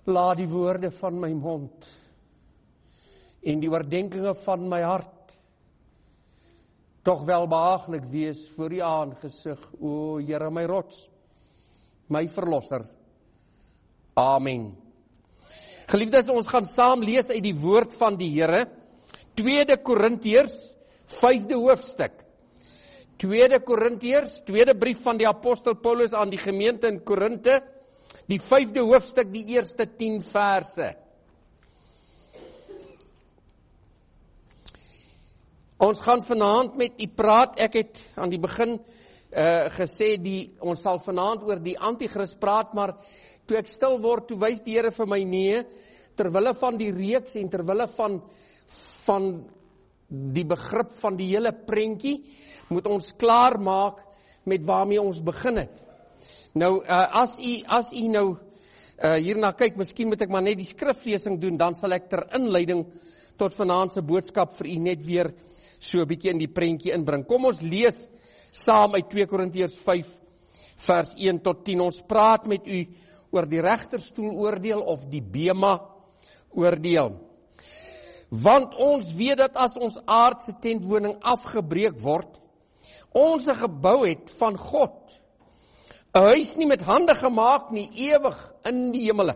Laat die woorde van my mond en die oordeenkinge van my hart tog welbehaaglik wees voor U aangesig, o Here my rots, my verlosser. Amen. Geliefdes, ons gaan saam lees uit die woord van die Here, 2 Korintiërs, 5de hoofstuk. 2 Korintiërs, tweede brief van die apostel Paulus aan die gemeente in Korinte, die 5de hoofstuk, die eerste 10 verse. Ons gaan vanaand met U praat. Ek het aan die begin gesê, ons sal vanaand oor die Antichrist praat, maar toe ek stil word, toe wys die Here vir my nee, terwille van die reeks en terwille van die begrip van die hele prentjie, moet ons klaar maak met waarmee ons begin het. Nou, as u nou hierna kyk, miskien moet ek maar net die skriflesing doen, dan sal ek ter inleiding tot vanaand se boodskap vir u net weer so 'n bietjie in die prentjie inbring. Kom ons lees saam uit 2 Korintiërs 5 vers 1 tot 10. Ons praat met u oor die regterstoel oordeel of die bema oordeel. Want ons weet dat as ons aardse tentwoning afgebreek word, ons 'n gebou het van God, 'n huis nie met hande gemaak nie, ewig in die hemele.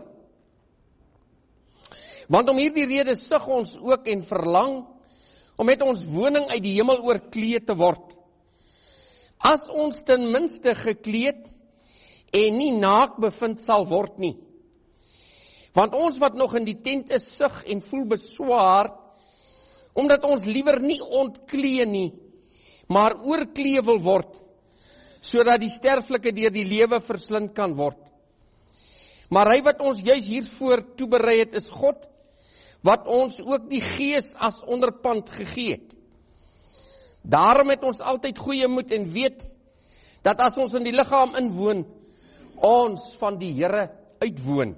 Want om hierdie rede sug ons ook en verlang om met ons woning uit die hemel oorkleed te word. As ons ten minste gekleed en nie naak bevind sal word nie. Want ons wat nog in die tent is, sug en voel beswaar, omdat ons liewer nie ontklee nie, maar oorklee wil word, sodat die sterflike deur die lewe verslind kan word. Maar hy wat ons juis hiervoor toeberei het, is God, wat ons ook die Gees as onderpand gegee het. Daarom het ons altyd goeie moed en weet, dat as ons in die liggaam inwoon, ons van die Here uitwoon.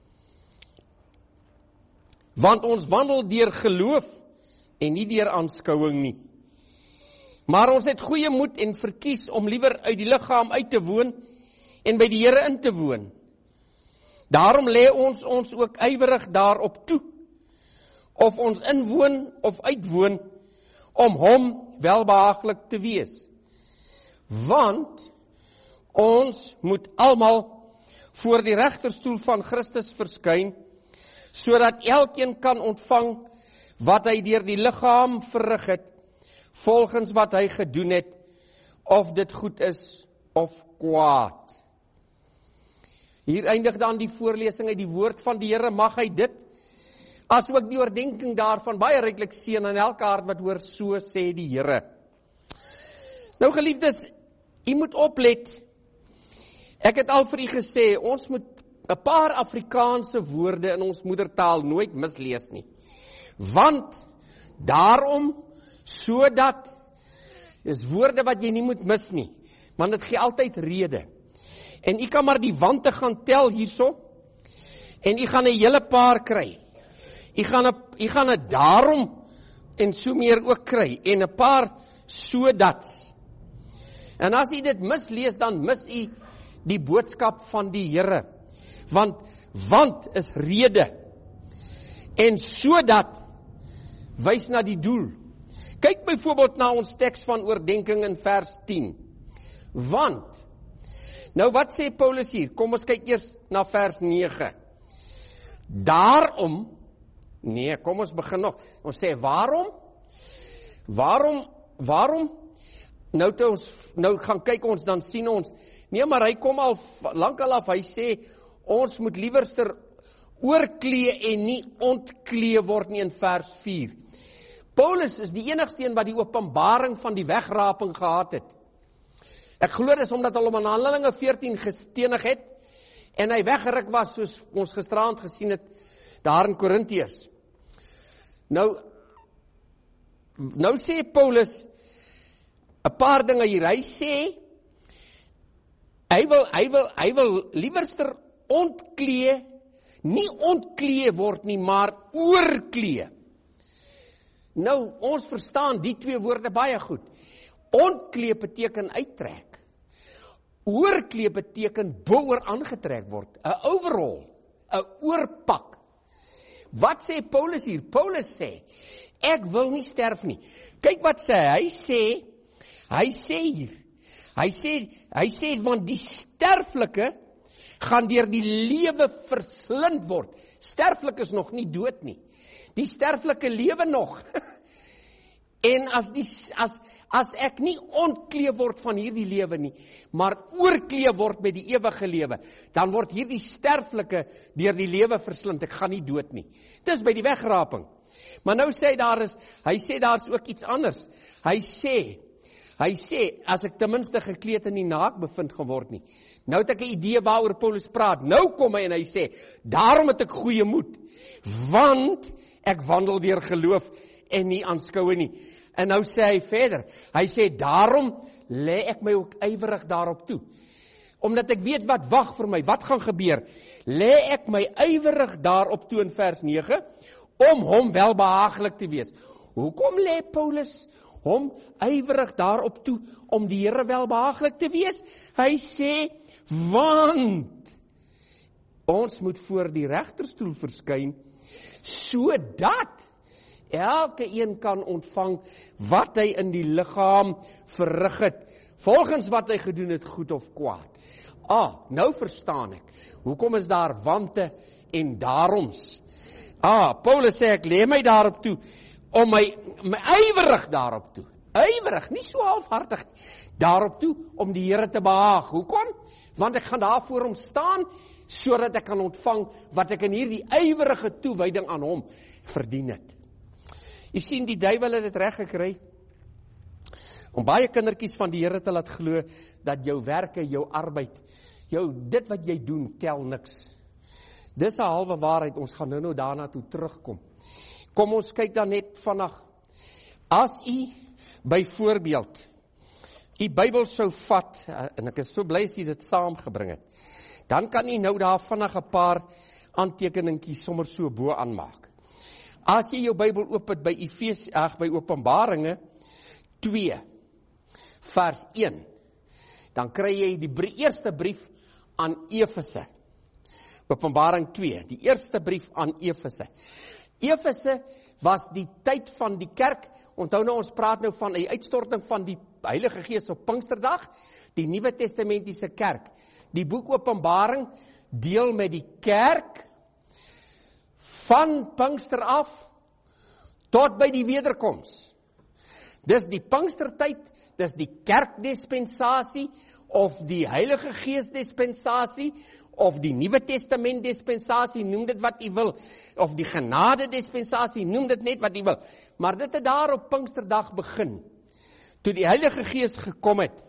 Want ons wandel deur geloof en nie deur aanskouing nie. Maar ons het goeie moed en verkies om liewer uit die liggaam uit te woon en by die Here in te woon. Daarom lê ons ook ywerig daarop toe, of ons inwoon of uitwoon, om hom welbehaaglik te wees. Want ons moet almal voor die regterstoel van Christus verskyn, sodat elkeen kan ontvang wat hy deur die liggaam verrig het, volgens wat hy gedoen het, of dit goed is of kwaad. Hier eindig dan die voorlesing uit die woord van die Here. Mag hy dit, as ook die oordeenking daarvan, baie ryklik seën aan elke hart wat hoor, so sê die Here. Nou geliefdes, u moet oplet. Ek het al vir u gesê, ons moet 'n paar Afrikaanse woorde in ons moedertaal nooit mislees nie. Want, daarom, sodat, is woorde wat jy nie moet mis nie, want dit gee altyd rede. En u kan maar die wante gaan tel hierso, en u gaan 'n hele paar kry. U gaan 'n daarom, en so meer ook kry, en 'n paar sodats. En as u dit mislees, dan mis u die boodskap van die Here. Want is rede. En sodat wys na die doel. Kyk byvoorbeeld na ons teks van oordeenking in vers 10. Want, nou wat sê Paulus hier? Kom ons kyk eers na vers 9. Daarom, nee, kom ons begin nog. Ons sê waarom? Waarom? Nou gaan kyk ons, dan sien ons, nee, maar hy kom al lankal af, hy sê, ons moet liewerster oorklee en nie ontklee word nie in vers 4. Paulus is die enigste een wat die openbaring van die wegraping gehad het. Ek glo dit is omdat hy hom in Handelinge 14 gestenig het, en hy weggeruk was, soos ons gisteraand gesien het, daar in Korintiërs. Nou sê Paulus 'n paar dinge hier. Hy sê, hy wil liewerster ontklee, nie ontklee word nie, maar oorklee. Nou, ons verstaan die twee woorde baie goed. Ontklee beteken uittrek. Oorklee beteken boor aangetrek word, 'n overall. 'n oorpak. Wat sê Paulus hier? Paulus sê, ek wil nie sterf nie. Kyk wat sê hy. Hy sê hier. Hy sê want die sterflike gaan deur die lewe verslind word. Sterflik is nog nie dood nie. Die sterflike lewe nog. En as ek nie ontkleef word van hierdie lewe nie, maar oorkleef word met die ewige lewe, dan word hierdie sterflike deur die lewe verslind. Ek gaan nie dood nie. Dis by die wegraping. Maar nou sê hy sê daar's ook iets anders. Hy sê as ek ten minste gekleed en nie naak bevind geword nie. Nou het ek 'n idee waaroor Paulus praat. Nou kom hy en hy sê, daarom het ek goeie moed, want ek wandel deur geloof en nie aanskoue nie. En nou sê hy verder, hy sê, daarom lê ek my ook ywerig daarop toe. Omdat ek weet wat wag vir my, wat gaan gebeur, lê ek my ywerig daarop toe in vers 9, om hom welbehaaglik te wees. Hoekom lê Paulus hom ywerig daarop toe, om die Here welbehaaglik te wees? Hy sê, want ons moet voor die regterstoel verskyn, sodat elke een kan ontvang wat hy in die liggaam verrig het, volgens wat hy gedoen het, goed of kwaad. Nou verstaan ek, hoekom is daar wante en daaroms? Paulus sê, ek lê my daarop toe, om my ywerig daarop toe, ywerig, nie so halfhartig, daarop toe, om die Here te behaag. Hoekom? Want ek gaan daar voor hom staan, sodat ek kan ontvang, wat ek in hierdie ywerige toewyding aan hom verdien het. Jy sien, die duiwel het dit reg gekry, om baie kindertjies van die Here te laat glo, dat jou werke, jou arbeid, dit wat jy doen, tel niks. Dis 'n halwe waarheid, ons gaan nou daarna toe terugkom. Kom ons kyk dan net vandag. As u byvoorbeeld u Bybel sou vat, en ek is so bly as u dit saamgebring het, dan kan u nou daar vandag 'n paar aantekeningkies sommer so bo aanmaak. As jy jou Bybel oop het by Openbaringe 2, vers 1, dan kry jy die eerste brief aan Efese. Openbaring 2, die eerste brief aan Efese. Efese was die tyd van die kerk. Onthou nou, ons praat nou van die uitstorting van die Heilige Gees op Pinksterdag, die Nuwe Testamentiese kerk. Die boek Openbaring deel met die kerk van Pinkster af tot by die wederkoms. Dis die Pinkstertyd, dis die kerkdispensasie of die Heilige Gees dispensasie of die Nuwe Testament dispensasie, noem dit wat u wil, of die genade dispensasie, noem dit net wat u wil. Maar dit het daar op Pinksterdag begin, toe die Heilige Gees gekom het,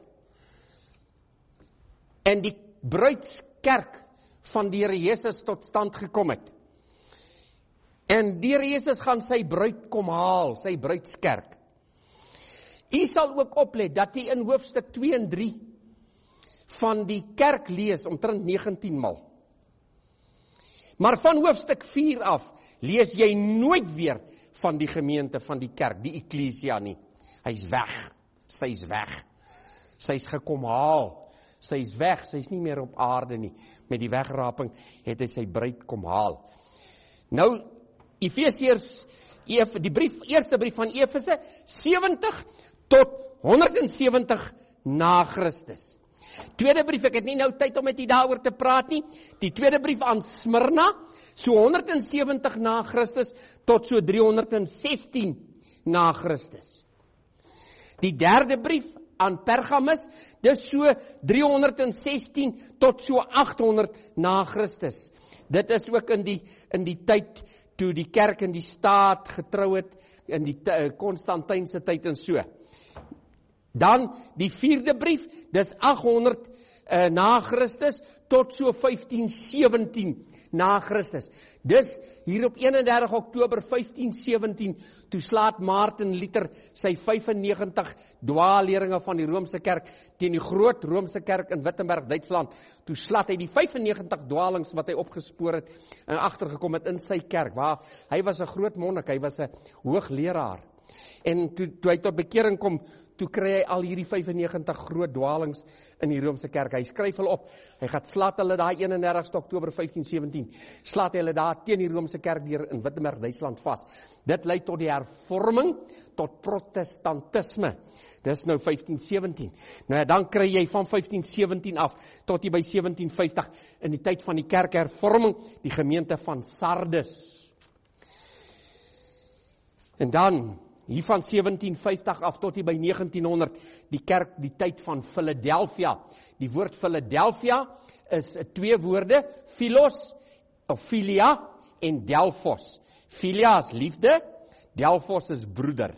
en die bruidskerk van die Here Jesus tot stand gekom het. En die Here Jesus gaan sy bruid kom haal, sy bruidskerk. U sal ook oplet, dat u in hoofstuk 2 en 3, van die kerk lees, omtrent 19 mal. Maar van hoofstuk 4 af, lees jy nooit weer van die gemeente, van die kerk, die eklesia nie. Hy's weg, sy's weg, sy's gekom haal, sy's weg, sy's nie meer op aarde nie. Met die wegraping het hy sy bruid kom haal. Nou, Efesiërs, eerste brief van Efese, 70 tot 170 na Christus. Tweede brief, ek het nie nou tyd om met u daaroor te praat nie, die tweede brief aan Smyrna, so 170 na Christus, tot so 316 na Christus. Die derde brief aan Pergamus, dis so 316 tot so 800 na Christus. Dit is ook in die tyd, toe die kerk in die staat getrou het, in die Konstantynse tyd en so. Dan die vierde brief, dis 800 na Christus, tot so 1517 na Christus. Dis hier op 31 Oktober 1517, toe slaat Maarten Luther sy 95 dwaalleringe van die Romeinse kerk teen die groot Romeinse kerk in Wittenberg, Duitsland. Toe slaat hy die 95 dwaalings wat hy opgespoor het en agtergekom het in sy kerk, waar hy was 'n groot monnik, hy was 'n hoogleraar. En toe hy tot bekering kom, toe kry hy al hierdie 95 groot dwalings in die Romeinse kerk. Hy skryf hulle op. Hy gaan slaat hulle daai 31 Oktober 1517. Slaat hy hulle daar teen die Romeinse kerk deur in Wittenberg, Duitsland vas. Dit lei tot die hervorming, tot protestantisme. Dis nou 1517. Nou dan kry jy van 1517 af tot jy by 1750 in die tyd van die kerkhervorming, die gemeente van Sardes. En dan hier van 1750 af tot hier by 1900, die kerk, die tyd van Philadelphia. Die woord Philadelphia is 2 woorde, philos, of philia, en delphos. Philia is liefde, delphos is broer.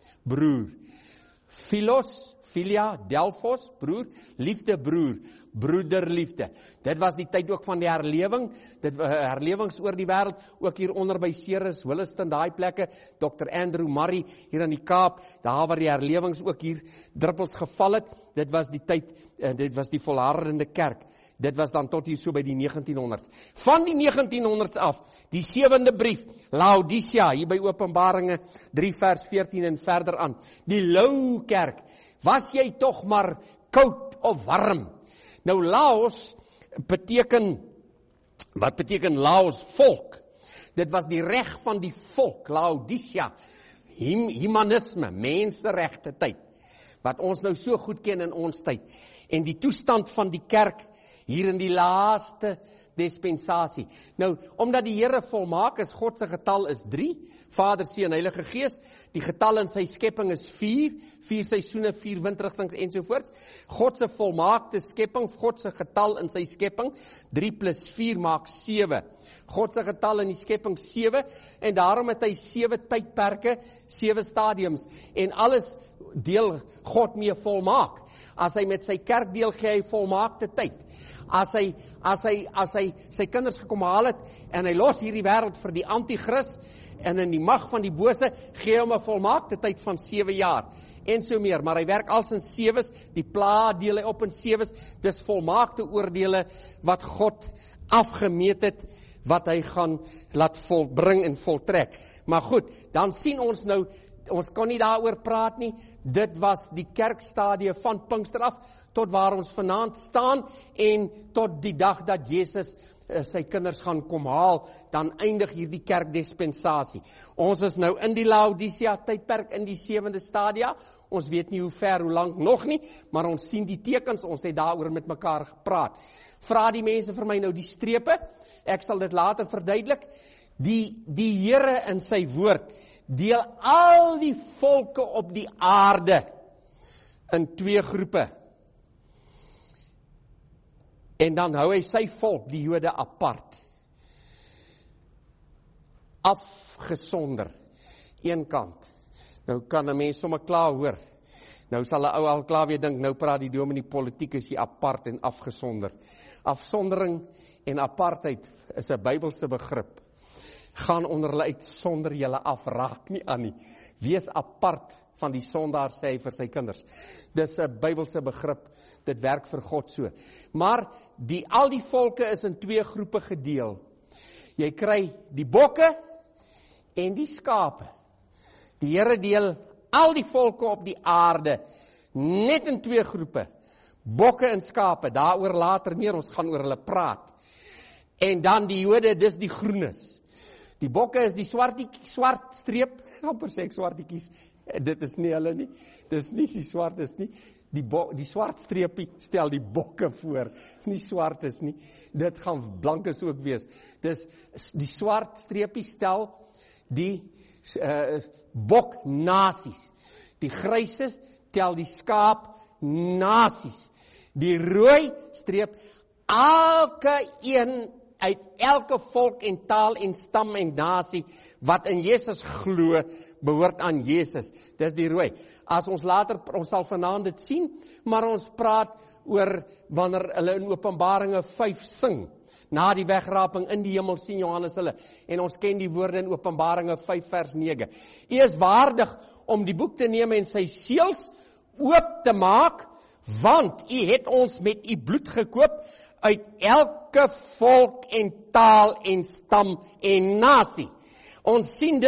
Philos, philia, delphos, broer, liefde, broer, broederliefde. Dit was die tyd ook van die herlewing, herlewings oor die wêreld, ook hier onder by Ceres, Williston, daai plekke, Dr. Andrew Murray, hier in die Kaap, daar waar die herlewings ook hier druppels geval het, dit was die tyd, dit was die volhardende kerk, dit was dan tot hier so by die 1900s. Van die 1900s af, die 7de brief, Laodicea, hier by Openbaringe 3 vers 14 en verder aan, die lou kerk, was jy tog maar koud of warm? Nou Laos beteken, wat beteken Laos? Volk. Dit was die reg van die volk, Laodicea, humanisme, menseregte tyd, wat ons nou so goed ken in ons tyd. En die toestand van die kerk hier in die laaste dispensasie. Nou, omdat die Here volmaak is, God se getal is 3, Vader, Seun, Heilige Gees, die getal in sy skepping is 4 seisoene, 4 windrigtings ensovoorts. God se volmaakte skepping, God se getal in sy skepping, 3 plus 4 maak 7. God se getal in die skepping 7, en daarom het hy 7 tydperke, 7 stadiums, en alles deel God mee volmaak. As hy met sy kerk deel, gee hy volmaakte tyd. As hy sy kinders gekom haal het, en hy los hierdie wêreld vir die anti-kris, en in die mag van die bose, gee hom 'n volmaakte tyd van 7 jaar, en so meer, maar hy werk als in 7's, die pla deel hy op in 7's, dis volmaakte oordeele, wat God afgemeet het, wat hy gaan laat volbring en voltrek. Maar goed, dan sien ons nou, ons kon nie daaroor praat nie, dit was die kerkstadie van Pinkster af, tot waar ons vanaand staan, en tot die dag dat Jesus sy kinders gaan kom haal, dan eindig hierdie kerkdispensasie. Ons is nou in die Laodicea tydperk, in die 7de stadia, ons weet nie hoe ver, hoe lank nog nie, maar ons sien die tekens, ons het daaroor met mekaar gepraat. Vra die mense vir my nou die strepe, ek sal dit later verduidelik, die Here in sy woord, deel al die volke op die aarde in 2 groepe. En dan hou hy sy volk, die Jode, apart. Afgesonder. Een kant. Nou kan 'n mens sommer klaar hoor. Nou sal 'n ou al klaar weer dink, nou praat die dominee politiek is hy apart en afgesonder. Afsondering en apartheid is 'n Bybelse begrip. Gaan onder hulle uit sonder julle af, raak nie aan nie. Wees apart van die sondaar, sê hy vir sy kinders. Dis 'n Bybelse begrip, dit werk vir God so. Maar al die volke is in 2 groepe gedeel. Jy kry die bokke en die skape. Die Here deel al die volke op die aarde net in 2 groepe. Bokke en skape, daaroor later meer, ons gaan oor hulle praat. En dan die Jode, dis die groenes. Die bokke is die swart streep, amper sê ek swartetjies, dit is nie hulle nie, dis nie die swart is nie, die swart streepie stel die bokke voor, is nie swart is nie, dit gaan blankes ook wees, dis die swart streepie stel die bok nasies, die gryse tel die skaap nasies, die rooi streep elke een uit elke volk en taal en stam en nasie wat in Jesus glo, behoort aan Jesus. Dis die rooi. As ons later, ons sal vanaand dit sien, maar ons praat oor wanneer hulle in Openbaringe 5 sing, na die wegraping in die hemel sien Johannes hulle, en ons ken die woorde in Openbaringe 5 vers 9. U is waardig om die boek te neem en sy seels oop te maak, want u het ons met u bloed gekoop, uit elke volk en taal en stam en nasie. Ons sien dus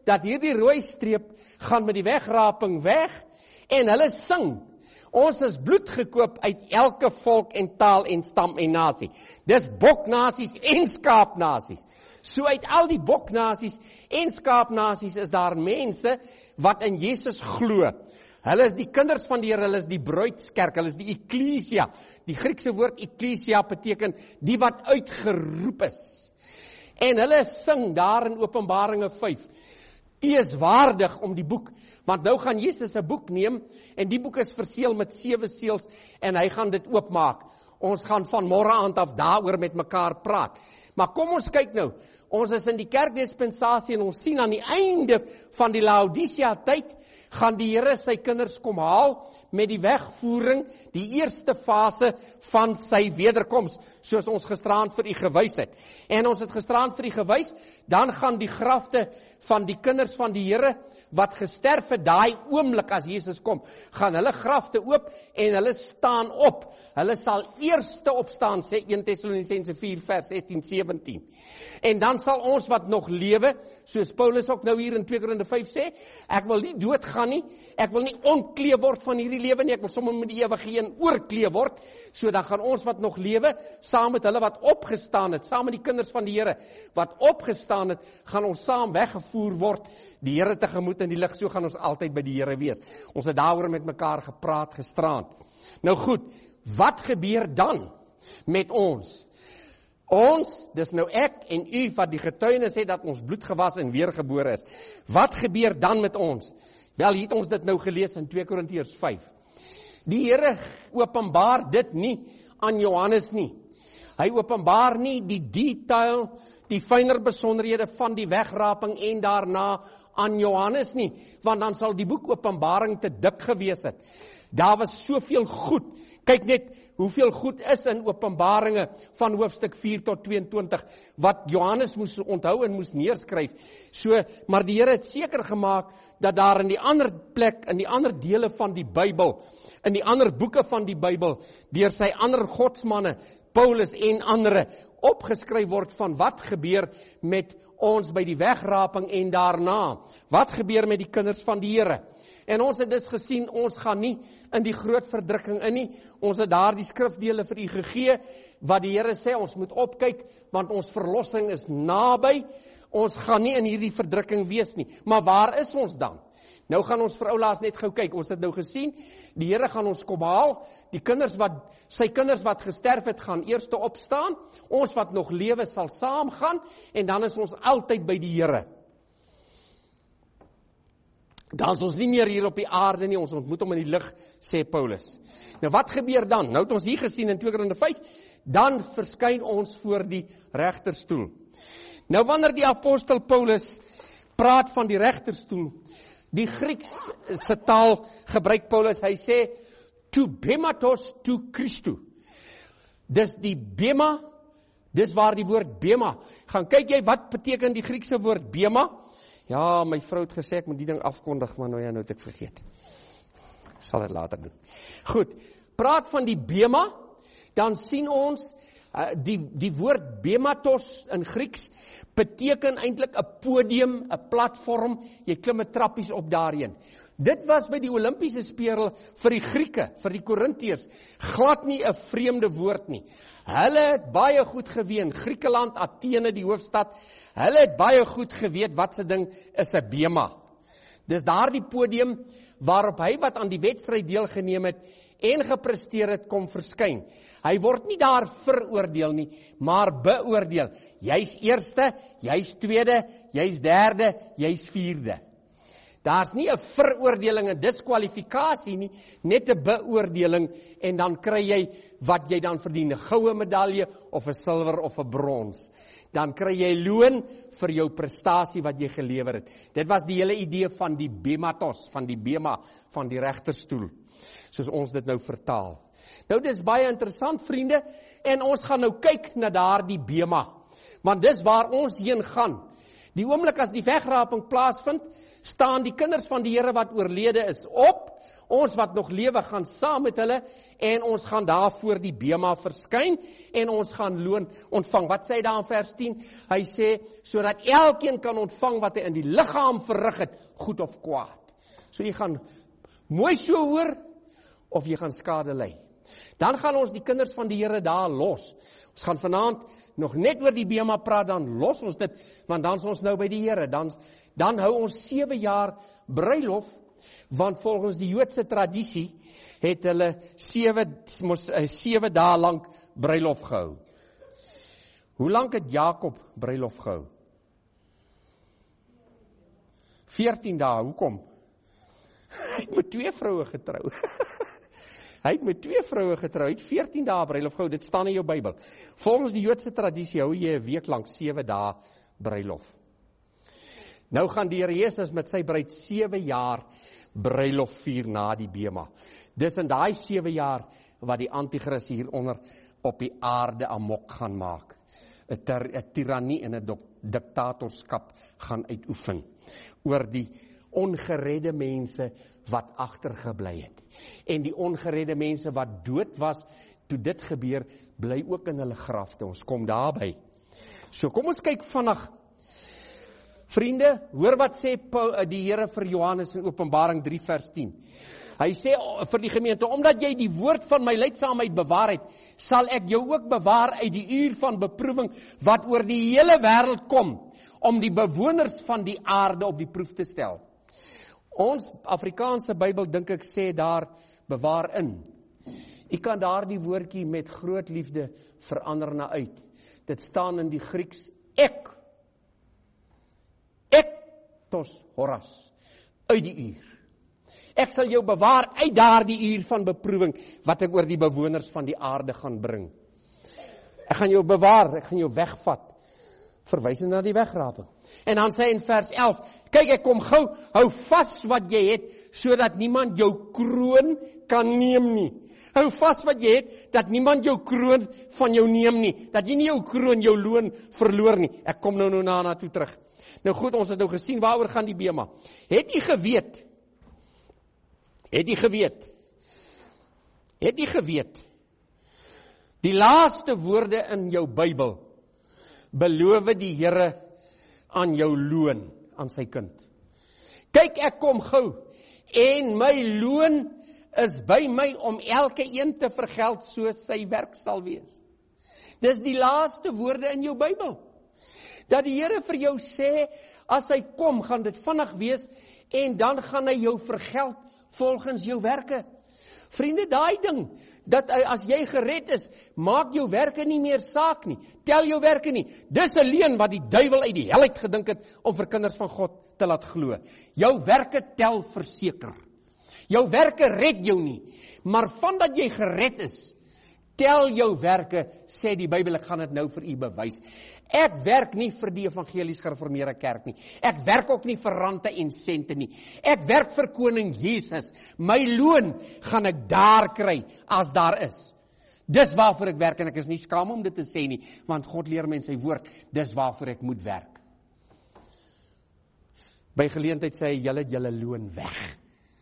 dat hierdie rooi streep gaan met die wegraping weg, en hulle sing, ons is bloed gekoop uit elke volk en taal en stam en nasie. Dis boknasies en skaapnasies. So uit al die boknasies en skaapnasies is daar mense wat in Jesus glo. Hulle is die kinders van die Here, hulle is die bruidskerk, hulle is die ekklesia. Die Griekse woord ekklesia beteken die wat uitgeroep is. En hulle sing daar in Openbaringe 5. U is waardig om die boek, want nou gaan Jesus 'n boek neem, en die boek is verseël met 7 seels, en hy gaan dit oopmaak. Ons gaan van môre aand af daaroor met mekaar praat. Maar kom ons kyk nou, ons is in die kerkdispensasie, en ons sien aan die einde van die Laodicea tyd, gaan die Here sy kinders kom haal met die wegvoering, die eerste fase van sy wederkoms, soos ons gisteraand vir u gewys het. En ons het gisteraand vir u gewys, dan gaan die grafte van die kinders van die Here, wat gesterf het daai oomblik as Jesus kom, gaan hulle grafte oop, en hulle staan op. Hulle sal eerste opstaan, sê 1 Tessalonisense 4 vers 16-17. En dan sal ons wat nog lewe, soos Paulus ook nou hier in 2 Korinte 5 sê, ek wil nie doodgaan nie, ek wil nie ontkleef word van hierdie lewe nie, ek wil sommer met die ewige een oorkleef word, so dan gaan ons wat nog lewe, saam met hulle wat opgestaan het, saam met die kinders van die Here, wat opgestaan het, gaan ons saam weggevoer word, die Here tegemoet in die lig, so gaan ons altyd by die Here wees. Ons het daaroor met mekaar gepraat gisteraand. Nou goed, wat gebeur dan met ons? Ons, dis nou ek en u wat die getuienis het dat ons bloed gewas en weergebore is. Wat gebeur dan met ons? Wel, hier het ons dit nou gelees in 2 Korintiërs 5. Die Here openbaar dit nie aan Johannes nie. Hy openbaar nie die detail, die fynere besonderhede van die wegraping en daarna aan Johannes nie, want dan sal die boek Openbaring te dik gewees het. Daar was soveel goed. Kyk net hoeveel goed is in Openbaringe van hoofstuk 4 tot 22, wat Johannes moes onthou en moes neerskryf. So, maar die Here het seker gemaak dat daar in die ander plek, in die ander dele van die Bybel, in die ander boeke van die Bybel, deur sy ander godsmanne, Paulus en ander, opgeskryf word van wat gebeur met ons by die wegraping en daarna. Wat gebeur met die kinders van die Here? En ons het dus gesien, ons gaan nie in die groot verdrukking in nie. Ons het daar die skrifdele vir u gegee, wat die Here sê, ons moet opkyk, want ons verlossing is naby. Ons gaan nie in hierdie verdrukking wees nie. Maar waar is ons dan? Nou gaan ons vir oulaas net gou kyk. Ons het nou gesien, die Here gaan ons kom haal. Sy kinders wat gesterf het, gaan eerste opstaan. Ons wat nog lewe sal saam gaan, en dan is ons altyd by die Here. Dan is ons nie meer hier op die aarde nie, ons ontmoet hom in die lig, sê Paulus. Nou wat gebeur dan? Nou het ons hier gesien in 2 Korinte 5, dan verskyn ons voor die regterstoel. Nou wanneer die apostel Paulus praat van die regterstoel, die Griekse taal gebruik Paulus, hy sê, to bematos to Christu. Dis die bema, dis waar die woord bema. Gaan kyk jy, wat beteken die Griekse woord bema? Ja, my vrou het gesê, ek moet die ding afkondig, maar nou het ek vergeet. Sal dit later doen. Goed, praat van die bema, dan sien ons, die woord bematos in Grieks, beteken eintlik 'n podium, 'n platform, jy klim met trappies op daarheen. Dit was by die Olimpiese spele vir die Grieke, vir die Korintiërs, glad nie 'n vreemde woord nie. Hulle het baie goed geween, Griekeland, Athene, die hoofstad, hulle het baie goed geweet wat se ding is 'n bema. Dis daardie podium waarop hy wat aan die wedstryd deelgeneem het en gepresteer het, kom verskyn. Hy word nie daar veroordeel nie, maar beoordeel. Jy's eerste, jy's tweede, jy's derde, jy's vierde. Daar's nie 'n veroordeling en diskwalifikasie nie, net 'n beoordeling, en dan kry jy wat jy dan verdien, 'n goue medalje of 'n silwer of 'n brons. Dan kry jy loon vir jou prestasie wat jy gelewer het. Dit was die hele idee van die bematos, van die bema, van die regterstoel, soos ons dit nou vertaal. Nou dis baie interessant, vriende, en ons gaan nou kyk na daardie bema, want dis waar ons heen gaan. Die oomblik as die wegraping plaasvind, staan die kinders van die Here wat oorlede is op. Ons wat nog lewe gaan saam met hulle en ons gaan daar voor die bema verskyn en ons gaan loon ontvang. Wat sê hy daar in vers 10? Hy sê, sodat elkeen kan ontvang wat hy in die liggaam verrig het, goed of kwaad. So jy gaan mooi so hoor, of jy gaan skade ly. Dan gaan ons die kinders van die Here daar los. Ons gaan vanaand nog net oor die bema praat, dan los ons dit, want dan is ons nou by die Here. Dan hou ons 7 jaar bruilof, want volgens die Joodse tradisie het hulle 7 dae lank bruilof gehou. Hoe lank het Jakob bruilof gehou? 14 dae, hoekom? Hy het met 2 vroue getrou. Hy het met 2 vroue getrou, hy het 14 dae bruilof gehou, dit staan in jou Bybel. Volgens die Joodse tradisie hou jy 'n week lank 7 dae bruilof. Nou gaan die Here Jesus met sy bruid 7 jaar bruilof vier na die bema. Dis in daai 7 jaar wat die Antichrist hieronder op die aarde amok gaan maak. 'n tirannie en 'n diktatorskap gaan uitoefen oor die ongeredde mense wat agtergebly het. En die ongeredde mense wat dood was toe dit gebeur, bly ook in hulle grafte. Ons kom daarby. So kom ons kyk vinnig. Vriende, hoor wat sê die Here vir Johannes in Openbaring 3 vers 10. Hy sê vir die gemeente, omdat jy die woord van my lydsaamheid bewaar het, sal ek jou ook bewaar uit die uur van beproewing wat oor die hele wêreld kom, om die bewoners van die aarde op die proef te stel. Ons Afrikaanse Bybel, dink ek, sê daar, bewaar in. Ek kan daar die woordjie met groot liefde verander na uit. Dit staan in die Grieks, ektos horas, uit die uur. Ek sal jou bewaar uit daardie uur van beproewing, wat ek oor die bewoners van die aarde gaan bring. Ek gaan jou bewaar, ek gaan jou wegvat. Verwysend na die wegraping. En dan sê hy in vers 11, kyk, ek kom gou, hou vas wat jy het, sodat niemand jou kroon kan neem nie. Hou vas wat jy het, dat niemand jou kroon van jou neem nie. Dat jy nie jou kroon, jou loon verloor nie. Ek kom nou na toe terug. Nou goed, ons het nou gesien, waaroor gaan die bema. Het jy geweet, die laaste woorde in jou Bybel, beloof die Here aan jou loon, aan sy kind. Kyk, ek kom gou, en my loon is by my om elke een te vergeld soos sy werk sal wees. Dis die laaste woorde in jou Bybel. Dat die Here vir jou sê, as hy kom, gaan dit vinnig wees, en dan gaan hy jou vergeld volgens jou werke. Vriende, daai ding, dat as jy gered is, maak jou werke nie meer saak nie. Tel jou werke nie. Dis 'n leuen wat die duiwel uit die hel uit gedink het om vir kinders van God te laat glo. Jou werke tel verseker. Jou werke red jou nie. Maar vandat jy gered is, tel jou werke, sê die Bybel, ek gaan dit nou vir u bewys. Ek werk nie vir die evangelies gereformeerde kerk nie. Ek werk ook nie vir rante en sente nie. Ek werk vir koning Jesus. My loon gaan ek daar kry, as daar is. Dis waarvoor ek werk, en ek is nie skaam om dit te sê nie, want God leer my in sy woord, dis waarvoor ek moet werk. By geleentheid sê hy, julle het julle loon weg.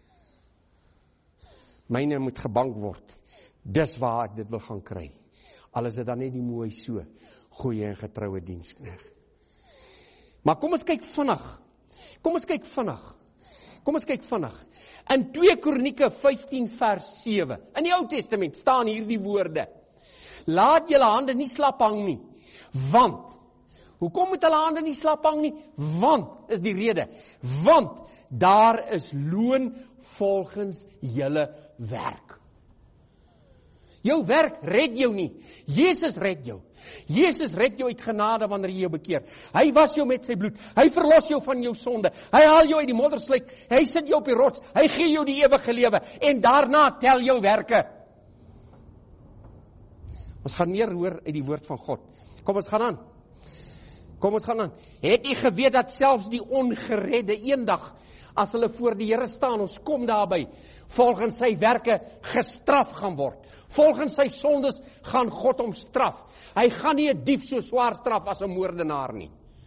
Myne moet gebank word. Dis waar ek dit wil gaan kry. Al is dit dan net die mooi so, goeie en getroue dienskneg. Maar kom ons kyk vinnig. In 2 Kronieke 15 vers 7, in die Ou Testament staan hierdie woorde. Laat julle hande nie slap hang nie, want, hoekom moet hulle hande nie slap hang nie? Want, is die rede, want, daar is loon volgens julle werk. Jou werk red jou nie. Jesus red jou. Jesus red jou uit genade wanneer jy jou bekeer. Hy was jou met sy bloed. Hy verlos jou van jou sonde. Hy haal jou uit die moddersluit. Hy sit jou op die rots. Hy gee jou die ewige lewe. En daarna tel jou werke. Ons gaan meer hoor uit die woord van God. Kom ons gaan aan. Het jy geweet dat selfs die ongeredde eendag, as hulle voor die Here staan, ons kom daarby, volgens sy werke gestraf gaan word. Volgens sy sondes gaan God hom straf. Hy gaan nie 'n dief so swaar straf as 'n moordenaar nie.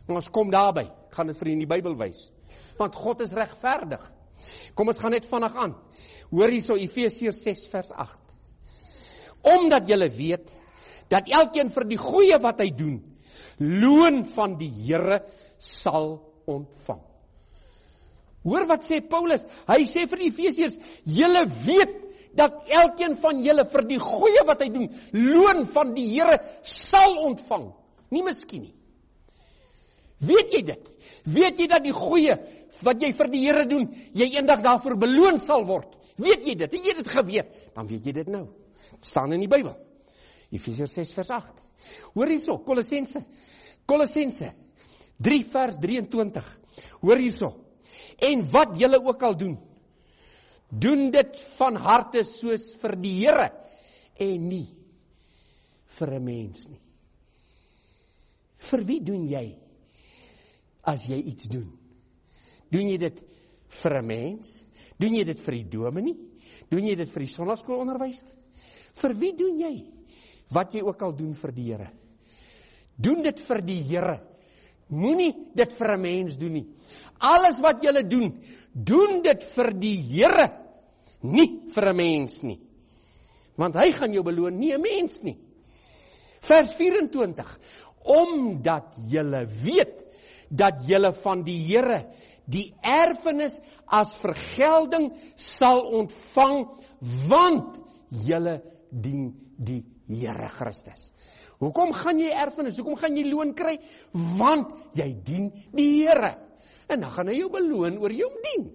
Ons kom daarby, ek gaan dit vir in die Bybel wys. Want God is regverdig. Kom ons gaan net vinnig aan. Hoor hierso Efesiërs 6 vers 8. Omdat julle weet, dat elkeen vir die goeie wat hy doen, loon van die Here sal ontvang. Hoor wat sê Paulus, hy sê vir die Efesiërs, julle weet, dat elkeen van julle vir die goeie wat hy doen, loon van die Here sal ontvang. Nie miskien nie. Weet jy dit? Weet jy dat die goeie wat jy vir die Here doen, jy eendag daarvoor beloon sal word? Weet jy dit? Het jy dit geweet? Dan weet jy dit nou. Het staan in die Bybel. Efesiërs 6 vers 8. Hoor hierso, Kolossense 3 vers 23. Hoor hierso. En wat julle ook al doen, doen dit van harte soos vir die Here en nie vir 'n mens nie. Vir wie doen jy as jy iets doen? Doen jy dit vir 'n mens? Doen jy dit vir die dominee? Doen jy dit vir die sonnaskoolonderwyser? Vir wie doen jy wat jy ook al doen vir die Here? Doen dit vir die Here. Moenie dit vir 'n mens doen nie. Alles wat jy doen, doen dit vir die Here, nie vir 'n mens nie. Want hy gaan jou beloon, nie 'n mens nie. Vers 24. Omdat julle weet dat julle van die Here die erfenis as vergelding sal ontvang, want julle dien die Here Christus. Hoekom gaan jy erfenis? Hoekom gaan jy loon kry? Want jy dien die Here. En dan gaan hy jou beloon oor jou dien.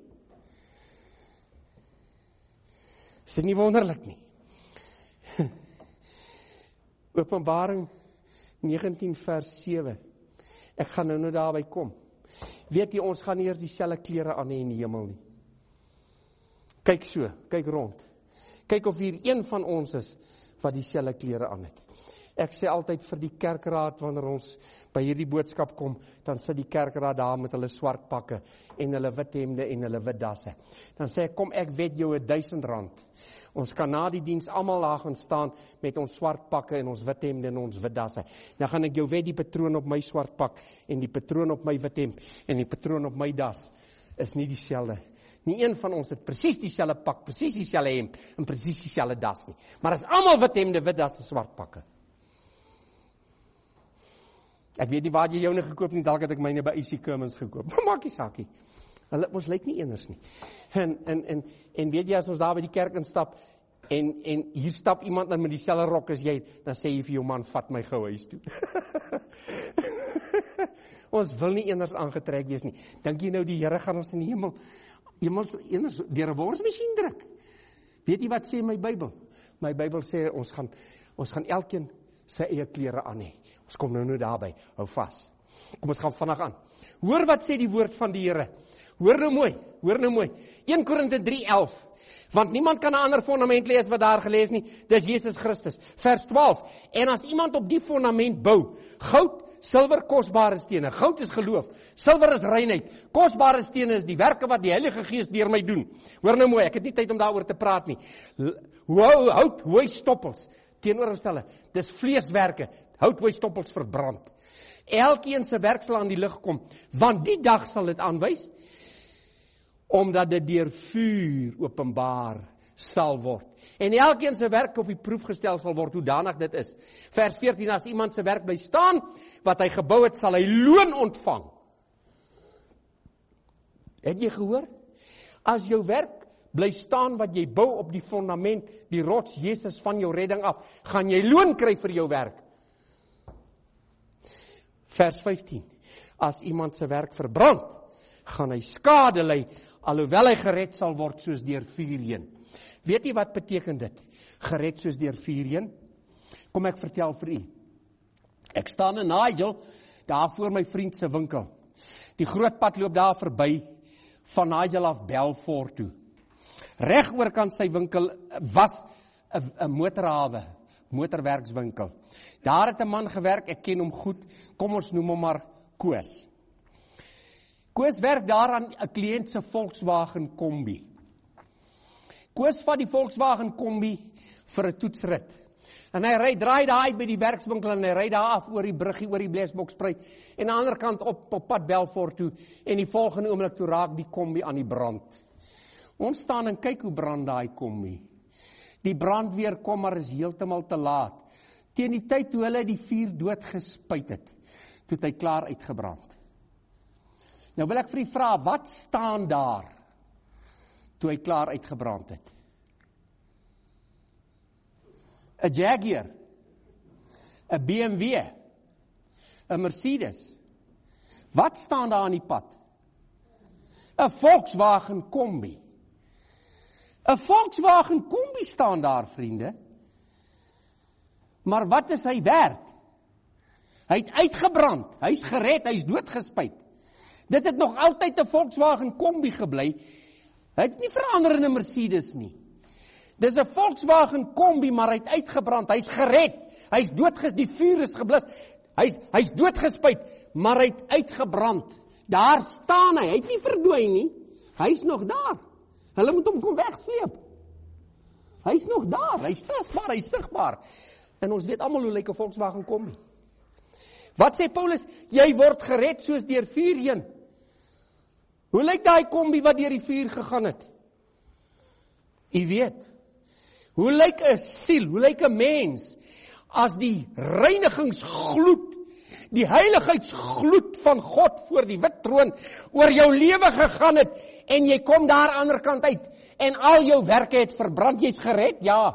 Is dit nie wonderlik nie? Openbaring 19 vers 7. Ek gaan nou daarby kom. Weet jy, ons gaan nie eers dieselfde klere aan hê in die hemel nie. Kyk so, kyk rond. Kyk of hier een van ons is wat dieselfde klere aan het. Ek sê altyd vir die kerkraad, wanneer ons by hierdie boodskap kom, dan sit die kerkraad daar met hulle swart pakke en hulle wit hemde en hulle wit dasse. Dan sê ek, kom ek wed jou R1000. Ons kan na die diens almal daar gaan staan met ons swart pakke en ons wit hemde en ons wit dasse. Dan gaan ek jou wed die patroon op my swart pak en die patroon op my wit hemd en die patroon op my das is nie dieselfde. Nie een van ons het presies dieselfde pak, presies dieselfde hemd en presies dieselfde das nie. Maar as almal wit hemde, wit dasse, swart pakke. Ek weet nie waar jy joune gekoop nie, dalk het ek myne by AC Cummins gekoop. Maar maak nie saakie. Hulle ons lyk nie eenders nie. En weet jy, as ons daar by die kerk instap en hier stap iemand dan met dieselfde rok as jy, dan sê jy vir jou man, vat my gou huis toe. Ons wil nie eenders aangetrek wees nie. Dink jy nou die Here gaan ons in die hemel eenders deur 'n worsmasjien druk? Weet jy wat sê my Bybel? My Bybel sê ons gaan elkeen sy eie klere aan hê. Ons kom nou daarby, hou vas. Kom ons gaan vinnig aan. Hoor wat sê die woord van die Here. Hoor nou mooi. 1 Korinte 3:11. Want niemand kan 'n ander fondament lê as wat daar gelees nie. Dis Jesus Christus. Vers 12. En as iemand op die fondament bou, goud, silwer, kosbare stene. Goud is geloof, silwer is reinheid, kosbare stene is die werke wat die Heilige Gees deur my doen. Hoor nou mooi, ek het nie tyd om daaroor te praat nie. Hout, hooi, stoppels. Teenoorgestelde, dis vleeswerke, hout, hooi, stoppels verbrand. Elkeen se werk sal aan die lig kom, want die dag sal dit aanwys, omdat dit deur vuur openbaar sal word. En elkeen se werk op die proef gestel sal word, hoe danig dit is. Vers 14, as iemand se werk bly staan, wat hy gebou het, sal hy loon ontvang. Het jy gehoor? As jou werk bly staan wat jy bou op die fondament, die rots Jesus van jou redding af, gaan jy loon kry vir jou werk. Vers 15. As iemand se werk verbrand, gaan hy skade ly, alhoewel hy gered sal word soos deur vuur heen. Weet jy wat beteken dit? Gered soos deur vuur heen? Kom ek vertel vir u. Ek staan in Nigel, daar voor my vriend se winkel. Die groot pad loop daar verby, van Nigel af Belfort toe. Reg oorkant sy winkel was 'n motorhawe, motorwerkswinkel. Daar het 'n man gewerk, ek ken hom goed, kom ons noem hom maar Koos. Koos werk daar aan 'n kliënt se Volkswagen Kombi. Koos vat die Volkswagen Kombi vir 'n toetsrit. En hy draai daar uit by die werkswinkel en hy ry daar af oor die bruggie, oor die Blesbokspruit en aan die ander kant op pad Belfort toe en die volgende oomblik toe raak die kombi aan die brand. Ons staan en kyk hoe brand daai kombi. Die brandweer kom maar is heeltemal te laat. Teen die tyd toe hulle die vuur doodgespuit het, toe het hy klaar uitgebrand. Nou wil ek vir u vra, wat staan daar toe hy klaar uitgebrand het? 'n Jaguar, 'n BMW, 'n Mercedes. Wat staan daar aan die pad? 'n Volkswagen Kombi. 'n Volkswagen Kombi staan daar, vriende. Maar wat is hy werd? Hy het uitgebrand, hy is gered, hy is doodgespuit. Dit het nog altyd 'n Volkswagen Kombi gebly. Hy het nie verander in 'n Mercedes nie. Dis 'n Volkswagen Kombi, maar hy het uitgebrand, hy is gered, hy is die vuur is geblus, hy is doodgespuit, maar hy het uitgebrand. Daar staan hy het nie verdwyn nie, hy is nog daar. Hulle moet hom kom wegsleep. Hy is nog daar, hy is tastbaar, hy is sigbaar. En ons weet almal hoe lyk 'n Volkswagen Kombi. Wat sê Paulus? Jy word gered soos deur vuur heen. Hoe lyk daai kombi wat deur die vuur gegaan het? U weet. Hoe lyk 'n siel? Hoe lyk 'n mens as die reinigingsgloed, die heiligheidsgloed van God voor die wit troon oor jou lewe gegaan het en jy kom daar aan die ander kant uit en al jou werke het verbrand, jy's gered? Ja.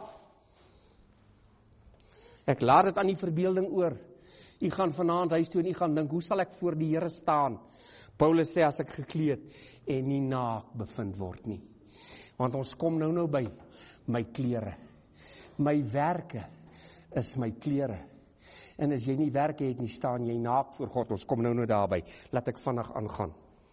Ek laat dit aan die verbeelding oor. U gaan vanaand huis toe en u gaan dink, hoe sal ek voor die Here staan? Paulus sê, as ek gekleed en nie naak bevind word nie. Want ons kom nou by my klere. My werke is my klere. En as jy nie werke het nie, staan jy naak voor God. Ons kom nou daarby. Laat ek vinnig aangaan.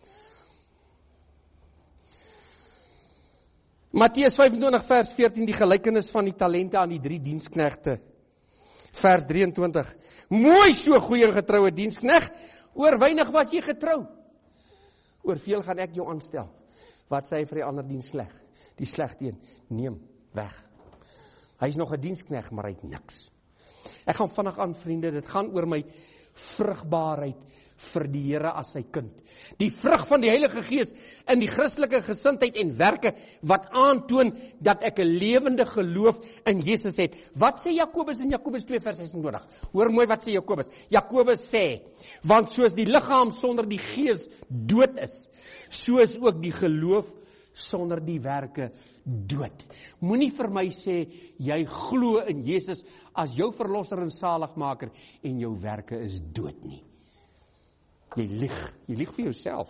Matteus 25 vers 14, die gelykenis van die talente aan die 3 diensknegte. Vers 23. Mooi so goeie en getroue dienskneg, oor weinig was jy getrou. Oor veel gaan ek jou aanstel. Wat sê hy vir die ander dienskneg? Die slegte een, neem weg. Hy is nog 'n dienskneg, maar hy het niks. Ek gaan vinnig aan, vriende, dit gaan oor my vrugbaarheid vir die Here as sy kind. Die vrug van die Heilige Gees in die Christelike gesindheid en werke wat aantoon dat ek 'n lewende geloof in Jesus het. Wat sê Jakobus in Jakobus 2 vers 26? Hoor mooi wat sê Jakobus. Jakobus sê, want soos die liggaam sonder die gees dood is, so is ook die geloof sonder die werke dood. Moenie vir my sê, jy glo in Jesus as jou verlosser en saligmaker en jou werke is dood nie. Jy lieg vir jouself.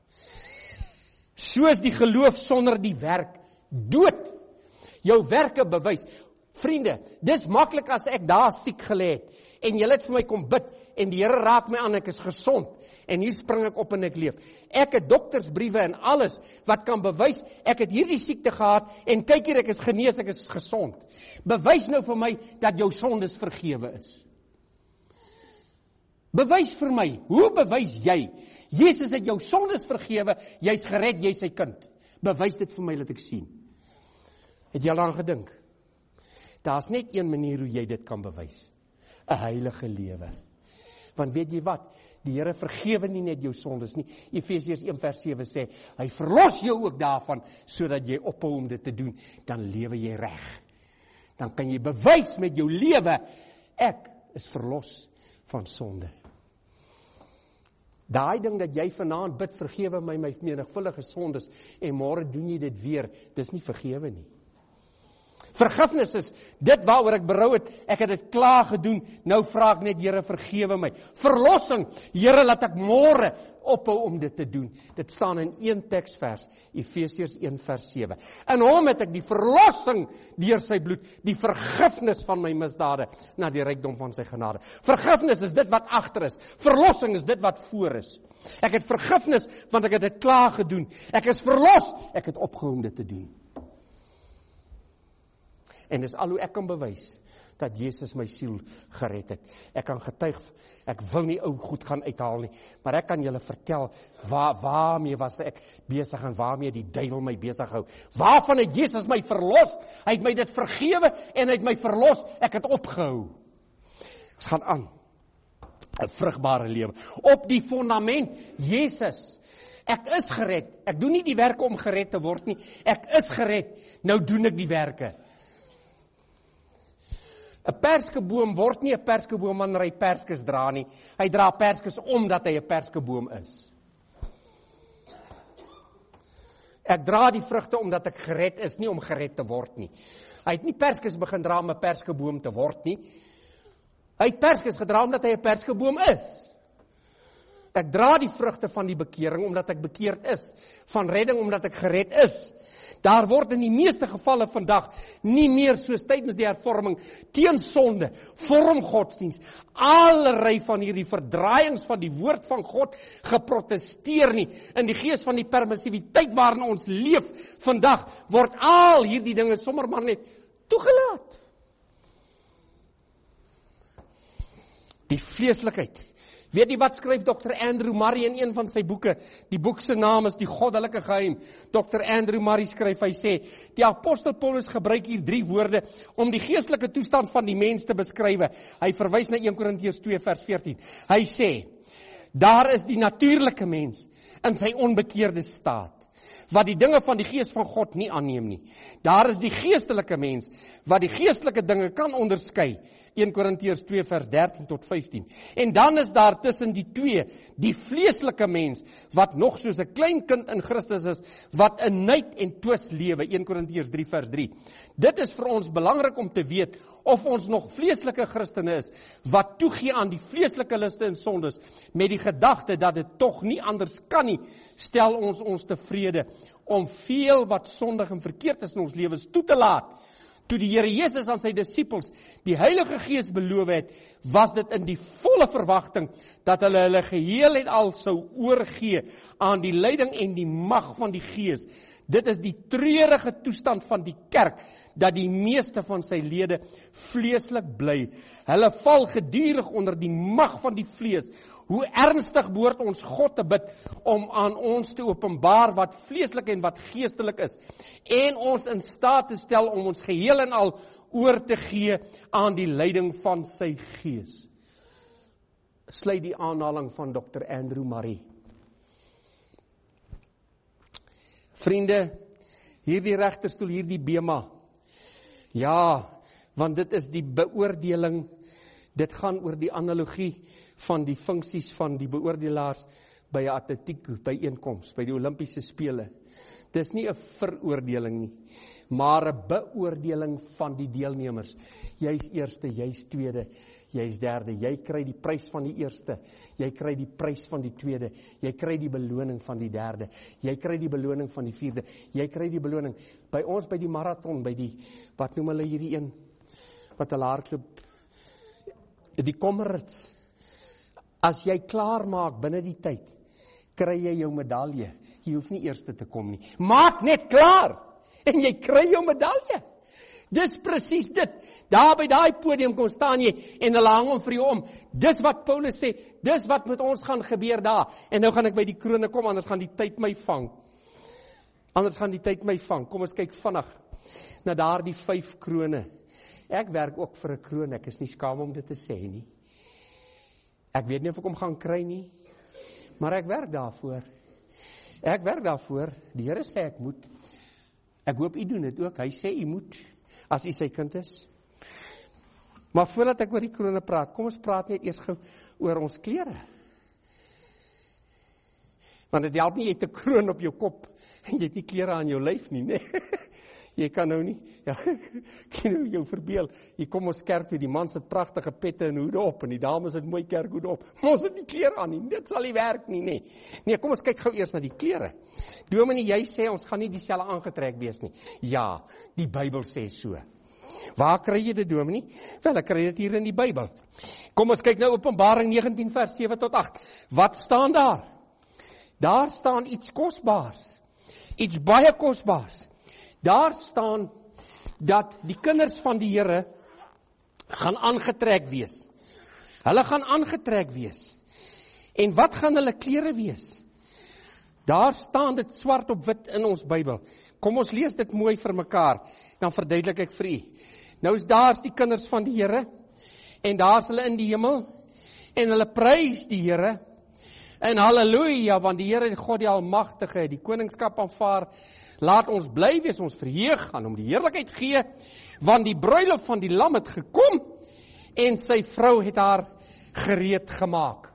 Soos die geloof sonder die werk dood. Jou werke bewys. Vriende, dis maklik as ek daar siek gelê het en julle het vir my kom bid en die Here raak my aan, ek is gesond en hier spring ek op en ek leef. Ek het doktersbriewe en alles wat kan bewys ek het hierdie siekte gehad en kyk hier, ek is genees, ek is gesond. Bewys nou vir my dat jou sondes vergewe is. Bewys vir my, hoe bewys jy? Jesus het jou sondes vergewe, jy's gered, jy's sy kind. Bewys dit vir my, laat ek sien. Het jy al aan gedink? Daar's net een manier hoe jy dit kan bewys. 'n Heilige lewe. Want weet jy wat? Die Here vergewe nie net jou sondes nie. Efesiërs 1 vers 7 sê, hy verlos jou ook daarvan, sodat jy ophou om dit te doen. Dan lewe jy reg. Dan kan jy bewys met jou lewe, ek is verlos van sonde. Daai ding dat jy vanaand bid, vergewe my menigvuldige sondes, en môre doen jy dit weer, dis nie vergewe nie. Vergifnis is dit waaroor ek berou het, ek het dit klaar gedoen, nou vra ek net, Here, vergewe my. Verlossing, Here, laat ek môre ophou om dit te doen. Dit staan in een teksvers, Efesiërs 1 vers 7. In hom het ek die verlossing deur sy bloed, die vergifnis van my misdade, na die rykdom van sy genade. Vergifnis is dit wat agter is, verlossing is dit wat voor is. Ek het vergifnis, want ek het dit klaar gedoen. Ek is verlos, ek het opgehou om dit te doen. En dis al hoe ek kan bewys dat Jesus my siel gered het. Ek kan getuig, ek wil nie ou goed gaan uithaal nie, maar ek kan julle vertel, waarmee was ek besig en waarmee die duiwel my besig hou. Waarvan het Jesus my verlos? Hy het my dit vergewe en hy het my verlos. Ek het opgehou. Ons gaan aan. 'n Vrugbare lewe. Op die fondament, Jesus. Ek is gered. Ek doen nie die werke om gered te word nie. Ek is gered. Nou doen ek die werke. 'n Perskeboom word nie 'n perskeboom wanneer hy perskes dra nie. Hy dra perskes omdat hy 'n perskeboom is. Ek dra die vrugte omdat ek gered is, nie om gered te word nie. Hy het nie perskes begin dra om 'n perskeboom te word nie. Hy het perskes gedra omdat hy 'n perskeboom is. Ek dra die vrugte van die bekering omdat ek bekeerd is, van redding omdat ek gered is. Daar word in die meeste gevalle vandag nie meer soos tydens die hervorming teen sonde, vormgodsdienst, allerlei van hierdie verdraaiings van die woord van God geprotesteer nie. In die gees van die permissiwiteit waarin ons leef vandag, word al hierdie dinge sommer maar net toegelaat. Die vleeslikheid. Weet jy wat skryf Dr. Andrew Murray in een van sy boeke? Die boek se naam is Die Goddelike Geheim. Dr. Andrew Murray skryf, hy sê, die apostel Paulus gebruik hier 3 woorde om die geestelike toestand van die mens te beskryf. Hy verwys na 1 Korintiërs 2 vers 14. Hy sê, daar is die natuurlike mens in sy onbekeerde staat, wat die dinge van die gees van God nie aanneem nie. Daar is die geestelike mens, wat die geestelike dinge kan onderskei. 1 Korintiërs 2 vers 13 tot 15. En dan is daar tussen die twee, die vleeslike mens, wat nog soos 'n klein kind in Christus is, wat in nyd en twis lewe. 1 Korintiërs 3 vers 3. Dit is vir ons belangrik om te weet, of ons nog vleeslike Christene is, wat toegee aan die vleeslike luste en sondes, met die gedagte dat dit tog nie anders kan nie, stel ons tevrede, om veel wat sondig en verkeerd is in ons lewens toe te laat. Toe die Here Jesus aan sy disippels die Heilige Gees beloof het, was dit in die volle verwagting dat hulle geheel en al sou oorgee aan die leiding en die mag van die Gees. Dit is die treurige toestand van die kerk, dat die meeste van sy lede vleeslik bly. Hulle val gedurig onder die mag van die vlees. Hoe ernstig behoort ons God te bid om aan ons te openbaar wat vleeslik en wat geestelik is, en ons in staat te stel om ons geheel en al oor te gee aan die leiding van sy Gees. Sluit die aanhaling van Dr. Andrew Murray. Vriende, hierdie regterstoel, hierdie bema, ja, want dit is die beoordeling, dit gaan oor die analogie van die funksies van die beoordelaars by 'n atletiek byeenkoms, by die Olimpiese spele. Dis nie 'n veroordeling nie, maar 'n beoordeling van die deelnemers. Jy's eerste, jy's tweede, jy's derde. Jy kry die prys van die eerste, jy kry die prys van die tweede, jy kry die beloning van die derde, jy kry die beloning van die vierde, jy kry die beloning. By ons by die marathon, by die, wat noem hulle hierdie een, wat hulle hardloop, die Comrades. As jy klaar maak binne die tyd, kry jy jou medalje. Jy hoef nie eerste te kom nie. Maak net klaar en jy kry jou medalje. Dis presies dit. Daar by daai podium kom staan jy en hulle hang hom vir jou om. Dis wat Paulus sê, dis wat met ons gaan gebeur daar. En nou gaan ek by die krone kom, anders gaan die tyd my vang. Kom ons kyk vinnig na daardie 5 krone. Ek werk ook vir 'n kroon, ek is nie skaam om dit te sê nie. Ek weet nie of ek hom gaan kry nie, maar ek werk daarvoor. Die Here sê ek moet. Ek hoop u doen dit ook. Hy sê u moet, as u sy kind is. Maar voordat ek oor die krone praat, kom ons praat net eers gou oor ons klere. Want dit help nie, jy het 'n kroon op jou kop en jy het nie klere aan jou lyf nie, nee. Jy kan nou nie, ja, kan nou jou verbeel, jy kom ons kerk toe, die man sit pragtige pette en hoede op, en die dames het mooi kerkhoede op, maar ons het nie klere aan nie, dit sal nie werk nie, nee. Nee, kom ons kyk gou eers na die klere. Dominee, jy sê, ons gaan nie dieselfde aangetrek wees nie. Ja, die Bybel sê so. Waar kry jy dit, Dominee? Wel, ek kry dit hier in die Bybel. Kom ons kyk nou Openbaring 19 vers 7 tot 8. Wat staan daar? Daar staan iets kosbaars, iets baie kosbaars. Daar staan dat die kinders van die Here gaan aangetrek wees. Hulle gaan aangetrek wees. En wat gaan hulle klere wees? Daar staan dit swart op wit in ons Bybel. Kom ons lees dit mooi vir mekaar, dan verduidelik ek vir u. Nou is daar's die kinders van die Here, en daar's hulle in die hemel, en hulle prys die Here, en halleluja, want die Here, God die Almagtige, het die koningskap aanvaar. Laat ons bly wees, ons verheug, gaan hom die heerlikheid gee, want die bruilof van die Lam het gekom, en sy vrou het haar gereed gemaak.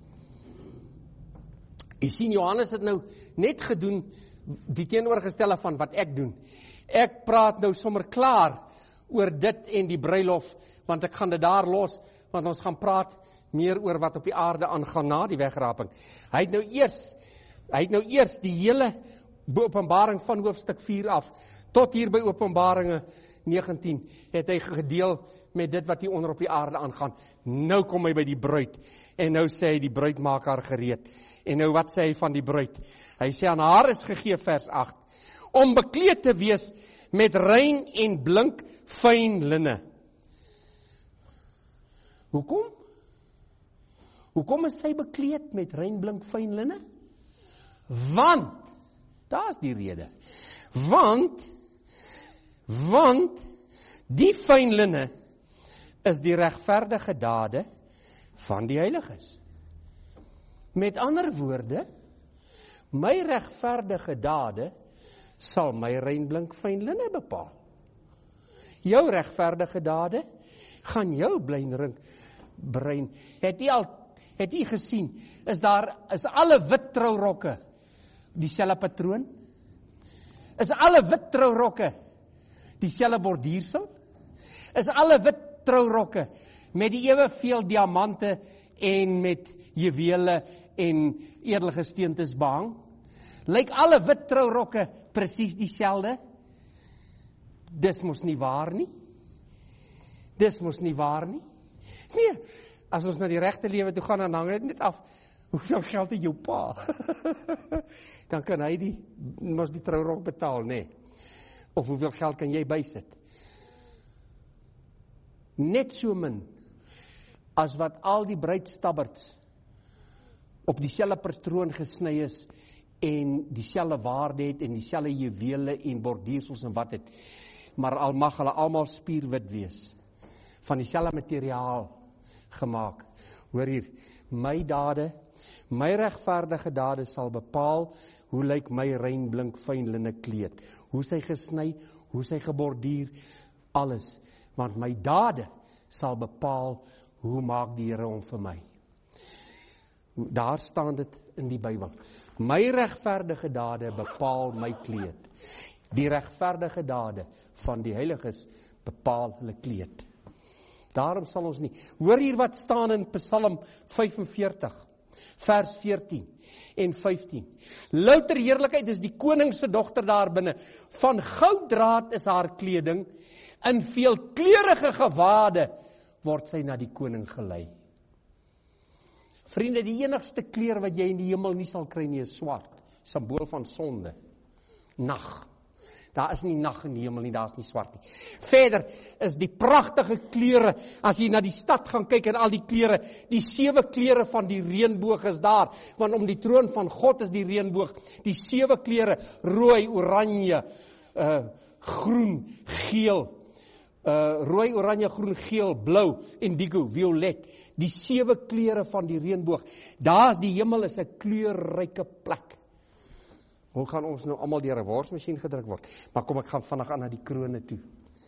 Jy sien, Johannes het nou net gedoen, die teenoorgestelde van wat ek doen. Ek praat nou sommer klaar oor dit en die bruilof, want ek gaan dit daar los, want ons gaan praat meer oor wat op die aarde aangaan na die wegraping. Hy het nou eers die hele Openbaring van hoofstuk 4 af, tot hier by Openbaringe 19, het hy gedeel met dit wat hier onder op die aarde aangaan. Nou kom hy by die bruid, en nou sê hy die bruid maak haar gereed. En nou wat sê hy van die bruid? Hy sê aan haar is gegee, vers 8, om bekleed te wees met rein en blink fyn linne. Hoekom? Hoekom is sy bekleed met rein blink fyn linne? Want, daar's die rede, want die fyn linne is die regverdige dade van die heiliges. Met ander woorde, my regverdige dade sal my rein blink fyn linne bepaal. Jou regverdige dade gaan jou brein. Het u gesien, is alle wit trourokke dieselfde patroon? Is alle wit trourokke dieselfde bordiersel? Is alle wit trourokke met die eweveel diamante en met juwele en edelgesteentes behang? Lyk alle wit trourokke presies dieselfde? Dis mos nie waar nie. Nee, as ons na die regte lewe toe gaan, dan hang dit net af, hoeveel geld het jou pa? Dan kan hy mos die trourok betaal, nee. Of hoeveel geld kan jy bysit? Net so min, as wat al die bruidstabberds op dieselfde patroon gesny is, en dieselfde waarde het, en dieselfde juwele en bordiersels en wat het, maar al mag hulle almal spierwit wees, van dieselfde materiaal gemaak. Hoor hier, my dade, my regverdige dade sal bepaal, hoe lyk my rein blink fyn linne kleed, hoe sy gesny, hoe sy geborduur, alles, want my dade sal bepaal, hoe maak die Here hom vir my. Daar staan dit in die Bybel. My regverdige dade bepaal my kleed. Die regverdige dade van die heiliges bepaal hulle kleed. Daarom sal ons nie. Hoor hier wat staan in Psalm 45, vers 14 en 15. Louter heerlikheid is die koning se dogter daar binne. Van gouddraad is haar kleding, in veelkleurige gewade word sy na die koning gelei. Vriende, die enigste kleur wat jy in die hemel nie sal kry nie is swart, simbool van sonde. Nag. Daar is nie nag in die hemel nie, daar is nie swart nie. Verder is die pragtige kleure, as jy na die stad gaan kyk en al die kleure, die 7 kleure van die reënboog is daar, want om die troon van God is die reënboog, die 7 kleure, rooi, oranje, groen, geel, rooi, oranje, groen, geel, blou, indigo, violet, die 7 kleure van die reënboog. Daar is die hemel is 'n kleurryke plek. Hoe gaan ons nou almal deur 'n worsmasjien gedruk word? Maar kom, ek gaan vinnig aan na die krone toe.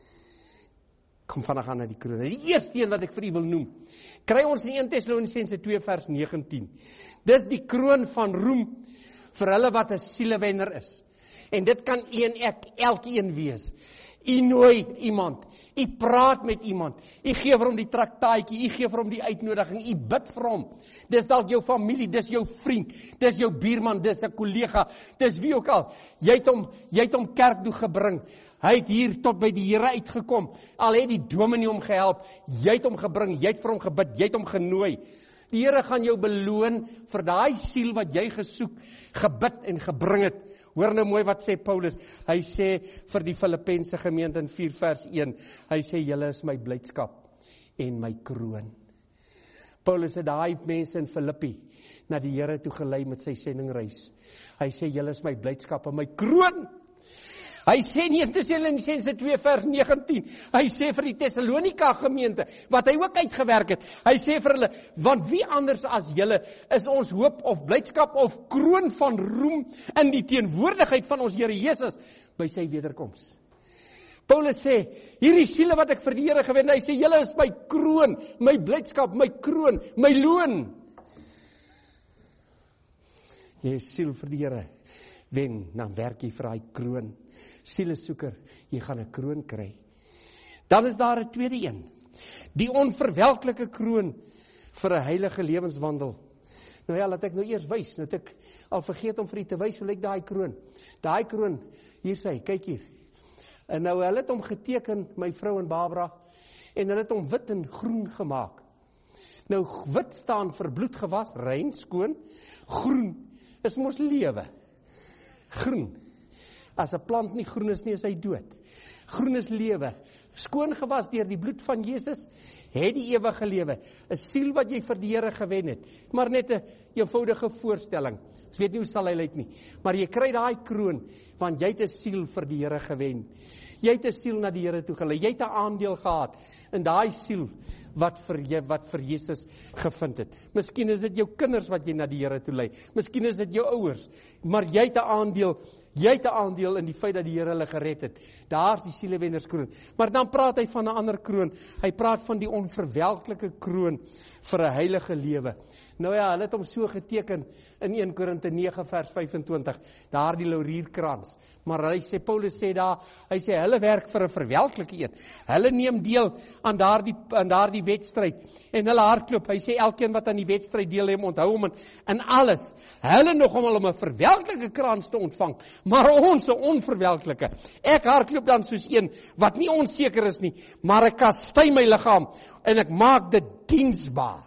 Die eerste een wat ek vir u wil noem, kry ons in 1 Tessalonisense 2 vers 19. Dis die kroon van roem vir hulle wat 'n sielewenner is. En dit kan u en ek, elkeen wees. U nooi iemand, u praat met iemand, u gee vir hom die traktaatjie, u gee vir hom die uitnodiging, u bid vir hom. Dis dalk jou familie, dis jou vriend, dis jou buurman, dis 'n kollega, dis wie ook al. Jy het hom kerk toe gebring. Hy het hier tot by die Here uitgekom. Al het die dominee hom gehelp, jy het hom gebring, jy het vir hom gebid, jy het hom genooi. Die Here gaan jou beloon vir daai siel wat jy gesoek, gebid en gebring het. Hoor nou mooi wat sê Paulus. Hy sê vir die Filippense gemeente in 4 vers 1, hy sê, julle is my blydskap. en my kroon. Paulus het daai mense in Filippi na die Here toe gelei met sy sendingreis. Hy sê, julle is my blydskap en my kroon. Hy sê nie in Tessalonisense 2 vers 19, hy sê vir die Tessalonika gemeente, wat hy ook uitgewerk het, hy sê vir hulle, want wie anders as julle is ons hoop of blydskap of kroon van roem in die teenwoordigheid van ons Here Jesus by sy wederkoms. Paulus sê, hierdie siele wat ek vir die Here gewen, hy sê, julle is my kroon, my blydskap, my kroon, my loon. Jy is siel vir die Here wen, dan werk jy vir hy kroon. Sielesoeker, jy gaan 'n kroon kry. Dan is daar 'n tweede een, die onverwelklike kroon vir 'n heilige lewenswandel. Nou ja, laat ek nou eers wys, nou het ek al vergeet om vir u te wys, hoe lyk daai kroon? Daai kroon, hier sê hy, kyk hier. En nou, hulle het hom geteken, my vrou en Barbara, en hulle het hom wit en groen gemaak. Nou, wit staan vir bloed gewas, rein, skoon, groen is mos lewe. Groen. As 'n plant nie groen is nie, is hy dood. Groen is lewe. Skoon gewas deur die bloed van Jesus, het die ewige lewe. 'n Siel wat jy vir die Here gewen het. Maar net 'n eenvoudige voorstelling. Ek weet nie hoe sal hy lyk nie. Maar jy kry daai kroon, want jy het 'n siel vir die Here gewen. Jy het 'n siel na die Here toe gelei. Jy het 'n aandeel gehad in daai siel wat vir Jesus gevind het. Miskien is dit jou kinders wat jy na die Here toe lei. Miskien is dit jou ouers. Maar jy het 'n aandeel. Jy het 'n aandeel in die feit dat die Here hulle gered het. Daar is die sielewennerskroon. Maar dan praat hy van 'n ander kroon. Hy praat van die onverwelklike kroon vir 'n heilige lewe. Nou ja, hulle het hom so geteken in 1 Korinte 9 vers 25. Daar die laurierkrans. Maar Paulus sê daar, hy sê hulle werk vir 'n verwelklike een. Hulle neem deel aan daardie wedstryd en hulle hardloop. Hy sê elkeen wat aan die wedstryd deelneem, onthou hom in alles. Hulle nog om 'n verwelklike krans te ontvang, maar ons 'n onverwelklike. Ek hardloop dan soos een wat nie onseker is nie, maar ek kastei my liggaam en ek maak dit diensbaar.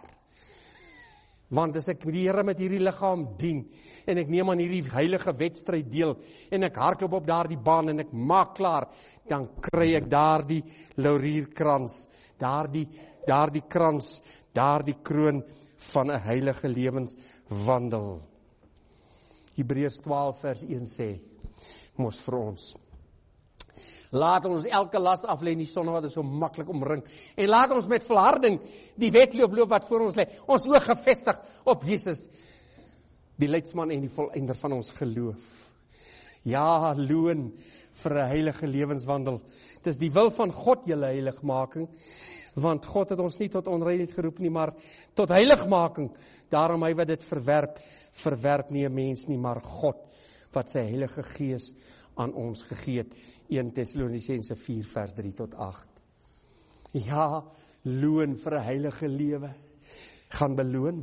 Want as ek die Here met hierdie liggaam dien, en ek neem aan hierdie heilige wedstryd deel, en ek hardloop op daardie baan, en ek maak klaar, dan kry ek daardie laurierkrans, daardie krans, daardie kroon van 'n heilige lewenswandel. Hebreërs 12 vers 1 sê, mos vir ons, laat ons elke las aflê in die sonde wat ons so maklik omring. En laat ons met volharding die wedloop loop wat voor ons lê. Ons oog gefestig op Jesus, die leidsman en die volëinder van ons geloof. Ja, loon vir 'n heilige lewenswandel. Dis die wil van God, julle heiligmaking. Want God het ons nie tot onreinheid geroep nie, maar tot heiligmaking. Daarom hy wat dit verwerp nie 'n mens nie, maar God, wat sy heilige gees aan ons gegee het. 1 Tessalonisense 4 vers 3 tot 8. Ja, loon vir 'n heilige lewe gaan beloon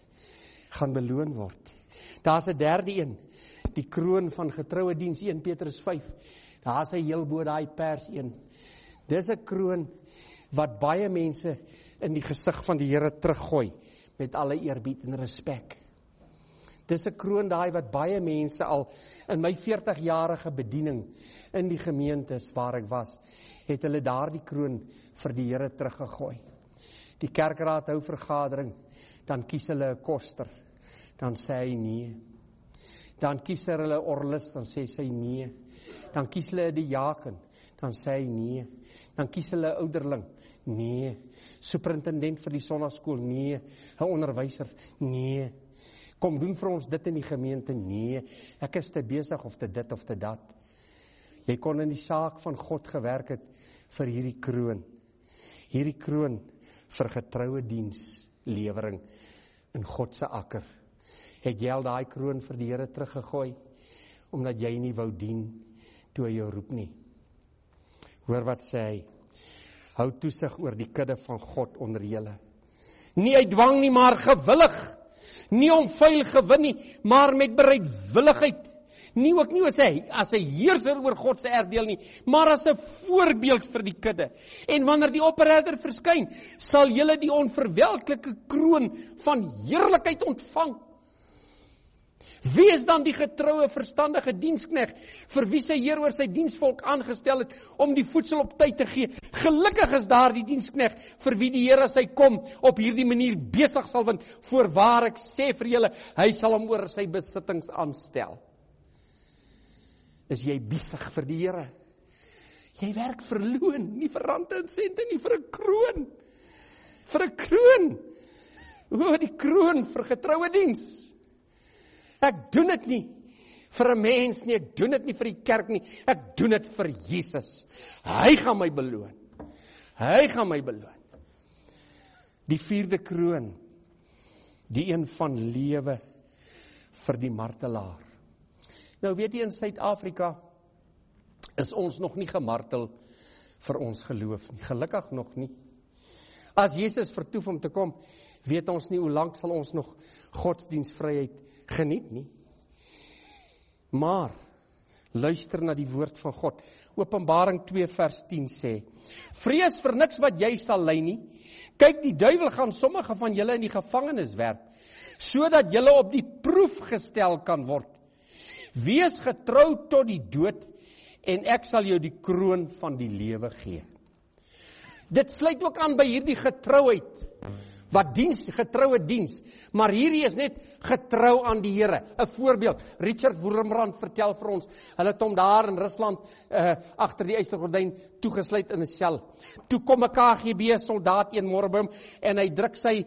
word. Daar's 'n derde een, die kroon van getroue diens, 1 Petrus 5. Daar's hy heel bo daai pers 1. Dis 'n kroon wat baie mense in die gesig van die Here teruggooi met alle eerbied en respek. Dis 'n kroon daai wat baie mense al in my 40-jarige bediening in die gemeentes waar ek was, het hulle daardie kroon vir die Here teruggegooi. Die kerkraad hou vergadering, dan kies hulle 'n koster, dan sê hy nee. Dan kies hulle 'n orlis, dan sê sy nee. Dan kies hulle 'n diaken, dan sê hy nee. Dan kies hulle 'n ouderling, nee. Superintendent vir die sonnaskool, nee. 'n onderwyser, nee. Kom doen vir ons dit in die gemeente, nee. Ek is te besig of te dit of te dat. Jy kon in die saak van God gewerk het vir hierdie kroon. Hierdie kroon vir getroue dienslewering in God se akker. Het jy al daai kroon vir die Here teruggegooi, omdat jy nie wou dien toe hy jou roep nie. Hoor wat sê hy, hou toesig oor die kudde van God onder julle. Nie uit dwang nie, maar gewillig. Nie om vuil gewin nie, maar met bereidwilligheid. Nie ook nie as 'n heerser oor God se erfdeel nie, maar as 'n voorbeeld vir die kudde. En wanneer die opperherder verskyn, sal julle die onverwelklike kroon van heerlikheid ontvang. Wie is dan die getroue, verstandige diensknegt, vir wie sy Heer oor sy diensvolk aangestel het, om die voedsel op tyd te gee? Gelukkig is daar die diensknegt, vir wie die Heer as hy kom, op hierdie manier besig sal word. Voorwaar ek sê vir julle, hy sal hom oor sy besittings aanstel. Is jy besig vir die Here? Jy werk vir loon, nie vir rande en sente nie, vir 'n kroon. Vir 'n kroon. O, die kroon vir getroue diens. Ek doen dit nie vir 'n mens nie, ek doen dit nie vir die kerk nie, ek doen dit vir Jesus. Hy gaan my beloon. Hy gaan my beloon. Die 4de kroon, die een van lewe vir die martelaar. Nou weet jy, in Suid-Afrika is ons nog nie gemartel vir ons geloof nie. Gelukkig nog nie. As Jesus vertoef om te kom, weet ons nie hoe lank sal ons nog godsdienstvryheid geniet nie. Maar, luister na die woord van God. Openbaring 2 vers 10 sê, vrees vir niks wat jy sal ly nie. Kyk, die duiwel gaan sommige van julle in die gevangenis werp, sodat julle op die proef gestel kan word. Wees getrou tot die dood, en ek sal jou die kroon van die lewe gee. Dit sluit ook aan by hierdie getrouheid, wat getroue diens, maar hierdie is net getrou aan die Here. 'n voorbeeld, Richard Wurmbrand vertel vir ons, hulle het hom daar in Rusland, agter die ystergordyn, toegesluit in 'n sel. Toe kom 'n KGB soldaat een môre by hom, en hy druk sy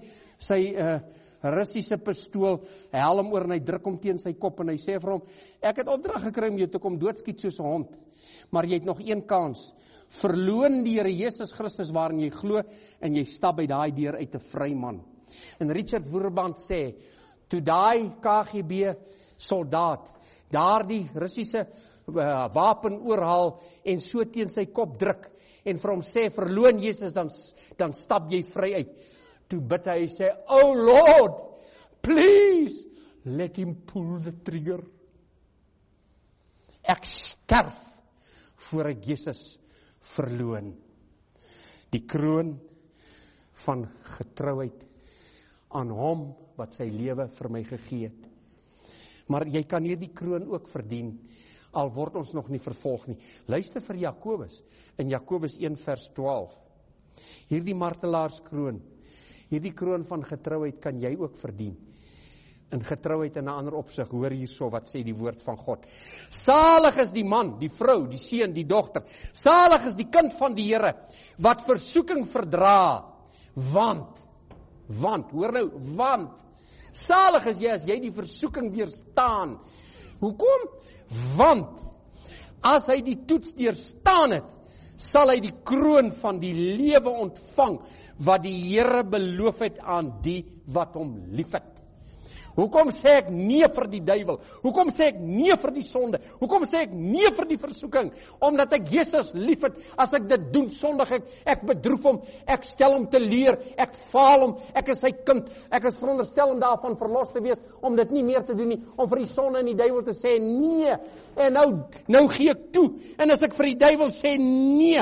Russiese pistool, helm oor en hy druk hom teen sy kop en hy sê vir hom, ek het opdrag gekry om jou te kom doodskiet soos 'n hond, maar jy het nog een kans. Verloon die Here Jesus Christus waarin jy glo en jy stap by daai deur uit 'n vry man. En Richard Wurmbrand sê, toe daai KGB soldaat daardie Russiese wapen oorhaal en so teen sy kop druk en vir hom sê, verloon Jesus, dan stap jy vry uit. Toe bid hy sê, oh Lord, please let him pull the trigger. Ek sterf voor ek Jesus verloon. Die kroon van getrouheid aan hom wat sy lewe vir my gegee het. Maar jy kan hierdie kroon ook verdien, al word ons nog nie vervolg nie. Luister vir Jakobus, in Jakobus 1 vers 12. Hierdie martelaarskroon, hierdie kroon van getrouheid kan jy ook verdien. In getrouheid in 'n ander opsig, hoor hierso wat sê die woord van God. Salig is die man, die vrou, die seun, die dogter. Salig is die kind van die Here, wat versoeking verdra. Want, hoor nou, want. Salig is jy as jy die versoeking weerstaan. Hoekom? Want, as hy die toets deurstaan het, sal hy die kroon van die lewe ontvang, wat die Here beloof het aan die wat hom liefhet. Hoekom sê ek nee vir die duiwel? Hoekom sê ek nee vir die sonde? Hoekom sê ek nee vir die versoeking? Omdat ek Jesus liefhet. As ek dit doen, sondig ek bedroef hom, ek stel hom teleur, ek faal hom, ek is sy kind, ek is veronderstel om daarvan verlos te wees, om dit nie meer te doen nie, om vir die sonde en die duiwel te sê nee. En nou gee ek toe. En as ek vir die duiwel sê nee,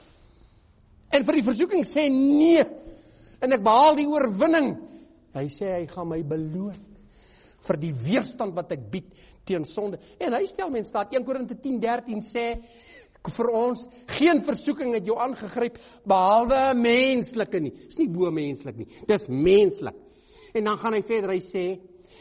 en vir die versoeking sê nee, en ek behaal die oorwinning, hy sê hy gaan my beloon vir die weerstand wat ek bied teen sonde. En hy stel mens staat, 1 Korinte 10:13 sê vir ons, geen versoeking het jou aangegryp, behalwe menslike nie. Dis nie bo menslik nie, dis menslik. En dan gaan hy verder, hy sê,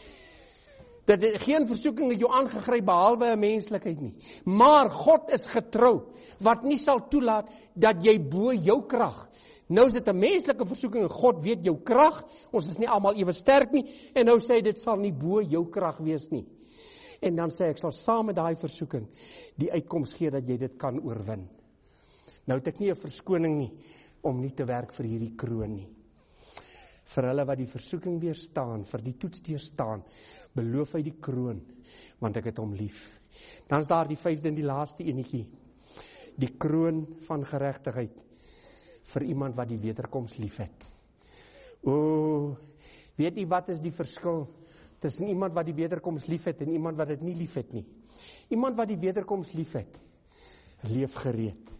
dat geen versoeking het jou aangegryp, behalwe 'n menslikheid nie. Maar God is getrou, wat nie sal toelaat, dat jy bo jou krag. Nou is dit 'n menslike versoeking, en God weet jou krag, ons is nie almal ewe sterk nie, en nou sê hy, dit sal nie bo jou krag wees nie. En dan sê ek, sal saam met daai versoeking, die uitkoms gee, dat jy dit kan oorwin. Nou het ek nie 'n verskoning nie, om nie te werk vir hierdie kroon nie. Vir hulle wat die versoeking weerstaan, vir die toets deurstaan, beloof hy die kroon, want ek het hom lief. Dan is daar die 5de en die laaste enetjie, die kroon van geregtigheid, vir iemand wat die wederkoms liefhet. O, weet jy wat is die verskil tussen iemand wat die wederkoms liefhet en iemand wat dit nie liefhet nie? Iemand wat die wederkoms liefhet, leef gereed.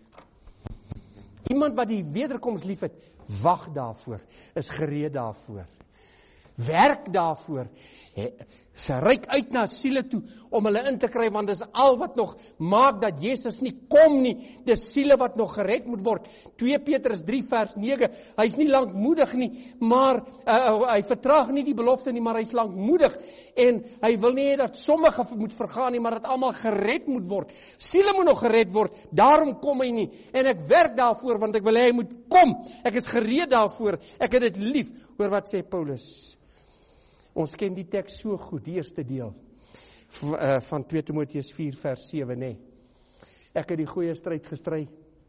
Iemand wat die wederkoms liefhet, wag daarvoor, is gereed daarvoor. Werk daarvoor. Sy reik uit na siele toe om hulle in te kry, want dis al wat nog maak dat Jesus nie kom nie. Dis siele wat nog gered moet word. 2 Petrus 3 vers 9, hy's nie lankmoedig nie, maar hy vertraag nie die belofte nie, maar hy's lankmoedig. En hy wil nie hê dat sommige moet vergaan nie, maar dat almal gered moet word. Siele moet nog gered word, daarom kom hy nie. En ek werk daarvoor, want ek wil hê hy moet kom. Ek is gereed daarvoor, ek het dit lief. Hoor wat sê Paulus. Ons ken die teks so goed, die eerste deel van 2 Timoteus 4 vers 7, nee. Ek het die goeie stryd gestry.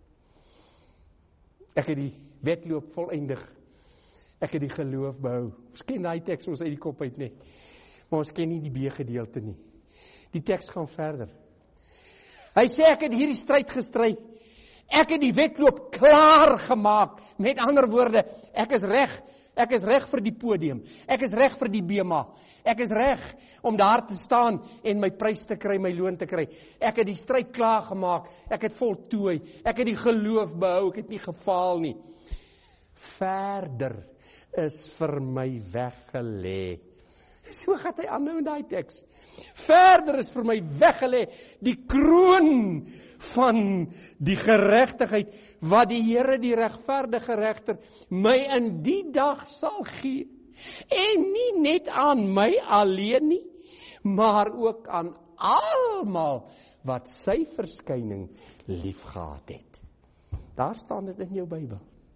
Ek het die wedloop volëindig. Ek het die geloof behou. Ons ken die teks ons uit die kop uit, nee. Maar ons ken nie die B-gedeelte nie. Die teks gaan verder. Hy sê ek het hierdie stryd gestry. Ek het die wedloop klaar gemaak. Met ander woorde, ek is reg. Ek is reg vir die podium. Ek is reg vir die bema. Ek is reg om daar te staan en my prys te kry, my loon te kry. Ek het die stryd klaar gemaak. Ek het voltooi. Ek het die geloof behou. Ek het nie gefaal nie. Verder is vir my weggelê. So gaan hy aanhou in daai teks. Verder is vir my weggelê die kroon van die geregtigheid wat die Here, die regverdige regter, my in die dag sal gee. En nie net aan my alleen nie, maar ook aan almal wat sy verskyning liefgehad het. Daar staan dit in jou Bybel.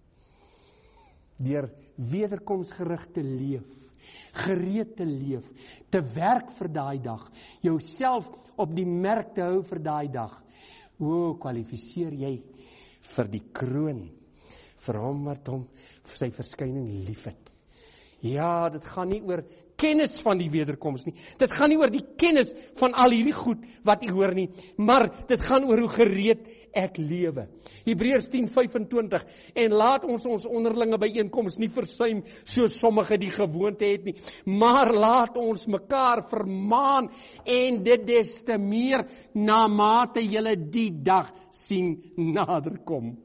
Deur wederkomsgerig te leef, gereed te leef, te werk vir daai dag, jouself op die merk te hou vir daai dag. Kwalifiseer jy vir die kroon, vir hom wat hom vir sy verskyning liefhet. Ja, dit gaan nie oor kennis van die wederkoms nie. Dit gaan nie oor die kennis van al hierdie goed wat u hoor nie, maar dit gaan oor hoe gereed ek lewe. Hebreërs 10:25, en laat ons onderlinge byeenkoms nie versuim, soos sommige die gewoonte het nie, maar laat ons mekaar vermaan, en dit des te meer, na mate julle die dag sien naderkom.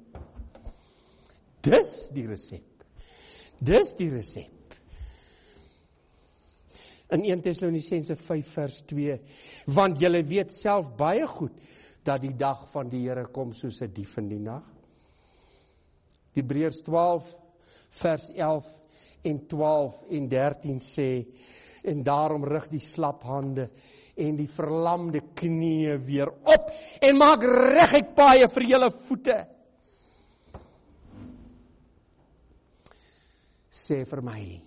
Dis die resep. Dis die resep. In 1 Tessalonisense 5 vers 2, want julle weet self baie goed, dat die dag van die Here kom soos 'n dief in die nag. Hebreërs 12 vers 11 en 12 en 13 sê, en daarom rig die slap hande en die verlamde knieë weer op, en maak reguit paaie vir julle voete. Sê vir my,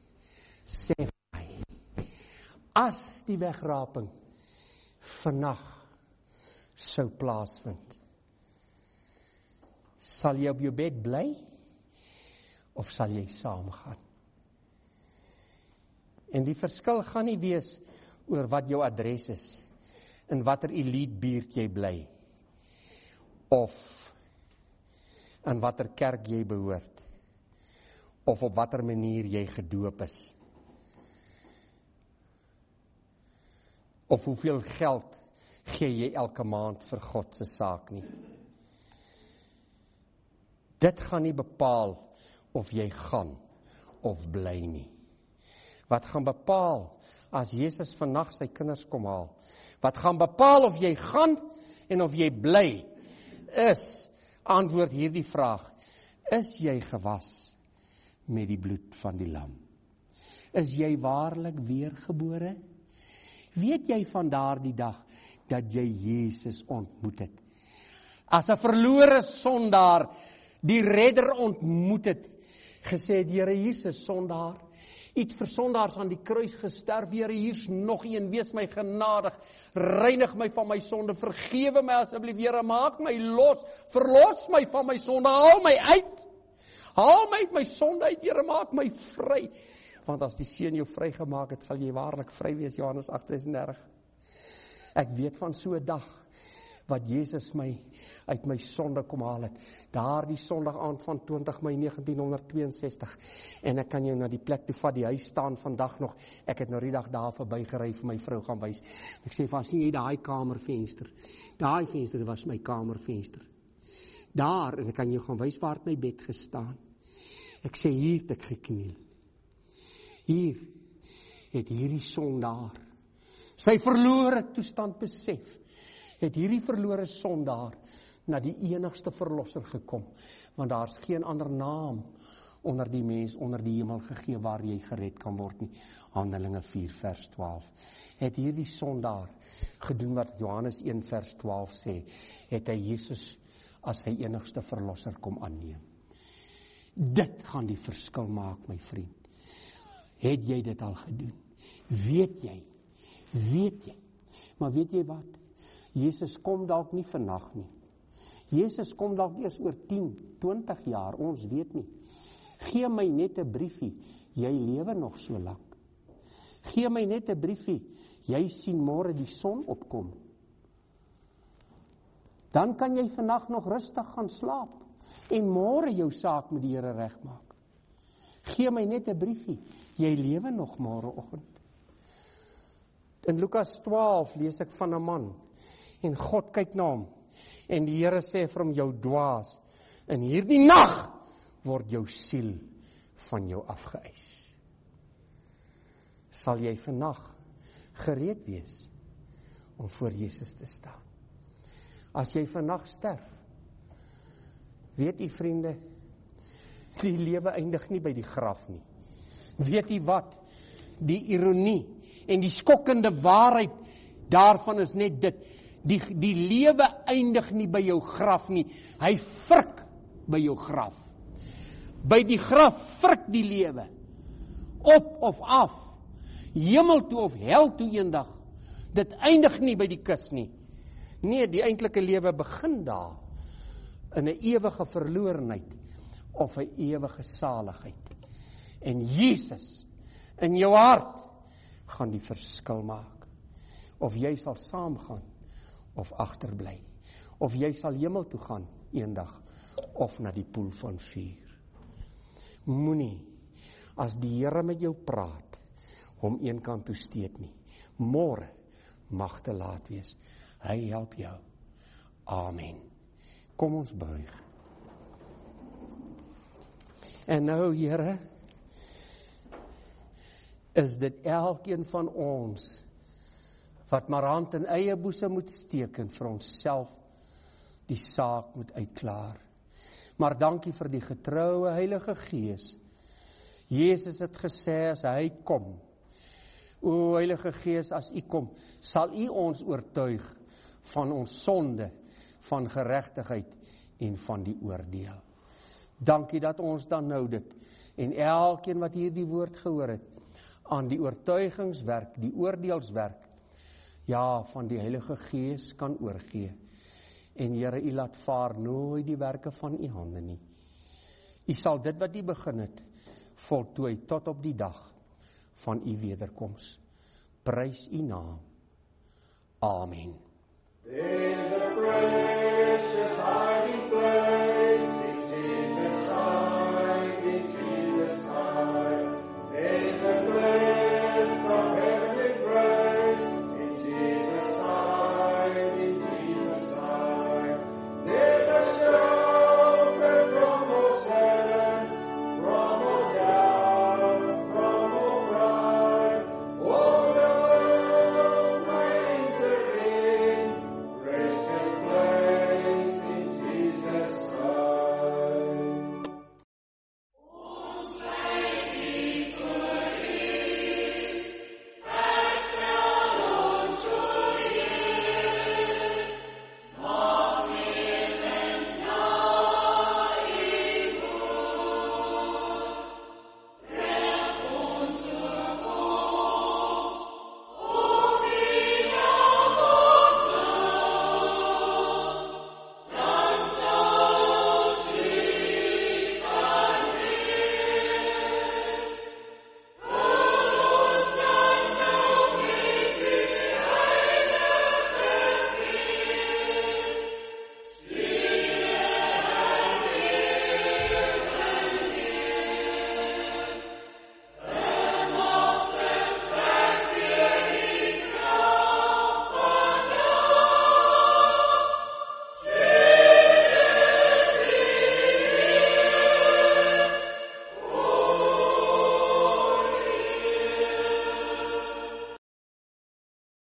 as die wegraping vannag sou plaasvind, sal jy op jou bed bly, of sal jy saamgaan? En die verskil gaan nie wees oor wat jou adres is, in watter elite buurt jy bly, of in watter kerk jy behoort, of op watter manier jy gedoop is, of hoeveel geld gee jy elke maand vir God se saak nie. Dit gaan nie bepaal of jy gaan of bly nie. Wat gaan bepaal as Jesus vannag sy kinders kom haal? Wat gaan bepaal of jy gaan en of jy bly? Is, antwoord hierdie vraag, is jy gewas met die bloed van die lam? Is jy waarlik weergebore? Weet jy van daardie dag dat jy Jesus ontmoet het? As 'n verlore sondaar die redder ontmoet het, gesê die Here Jesus, sondaar, u het vir sondaars aan die kruis gesterf, Here, hier's nog een, wees my genadig, reinig my van my sonde, vergewe my asseblief, Here, maak my los, verlos my van my sonde, haal my uit my sonde uit, Here, maak my vry. Want as die Seun jou vrygemaak het, sal jy waarlik vry wees, Johannes 8:36. Ek weet van so 'n dag, wat Jesus my uit my sonde kom haal het, daardie Sondag aand van 20 Mei 1962, en ek kan jou na die plek toe vat, die huis staan vandag nog, ek het nou die dag daar verby gery vir my vrou gaan wys, ek sê van, sien jy daai kamervenster, daai venster was my kamervenster, daar, en ek kan jou gaan wys waar het my bed gestaan, ek sê hier het ek gekniel, hier het hierdie sondaar sy verlore toestand besef, het hierdie verlore sondaar na die enigste verlosser gekom, want daar's geen ander naam onder die mens, onder die hemel gegee waar jy gered kan word nie. Handelinge 4 vers 12. Het hierdie sondaar gedoen wat Johannes 1 vers 12 sê, het hy Jesus as sy enigste verlosser kom aanneem. Dit gaan die verskil maak, my vriend. Het jy dit al gedoen? Weet jy? Maar weet jy wat? Jesus kom dalk nie vandag nie. Jesus kom dalk eers oor 10, 20 jaar, ons weet nie. Gee my net 'n briefie, jy lewe nog so lank. Gee my net 'n briefie, jy sien môre die son opkom. Dan kan jy vandag nog rustig gaan slaap en môre jou saak met die Here regmaak. Gee my net 'n briefie, jy lewe nog môreoggend. In Lukas 12 lees ek van 'n man en God kyk na hom en die Here sê vir hom, jou dwaas, in hierdie nag word jou siel van jou afgeëis. Sal jy vandag gereed wees om voor Jesus te staan? As jy vandag sterf, weet u vriende, die lewe eindig nie by die graf nie. Weet u wat? Die ironie en die skokkende waarheid daarvan is net dit. Die lewe eindig nie by jou graf nie. Hy vrik by jou graf. By die graf vrik die lewe. Op of af. Hemel toe of hel toe eendag. Dit eindig nie by die kus nie. Nee, die eintlike lewe begin daar. In 'n ewige verlorenheid. Of 'n ewige saligheid. En Jesus in jou hart gaan die verskil maak. Of jy sal saamgaan of agterbly. Of jy sal hemel toe gaan eendag of na die poel van vuur. Moenie as die Here met jou praat hom een kant toe steek nie. Môre mag te laat wees. Hy help jou. Amen. Kom ons buig. En nou, Here, is dit elkeen van ons wat maar hand in eie boesem moet steek en vir onsself die saak moet uitklaar. Maar dankie vir die getroue Heilige Gees. Jesus het gesê as hy kom, o Heilige Gees, as u kom, sal u ons oortuig van ons sonde, van geregtigheid en van die oordeel. Dankie dat ons dan nou dit, en elkeen wat hierdie woord gehoor het, aan die oortuigingswerk, die oordeelswerk, ja, van die Heilige Gees kan oorgee. En Here, u laat vaar nooit die werke van u hande nie. U sal dit wat u begin het, voltooi tot op die dag van u wederkoms. Prys u naam. Amen. There's a precious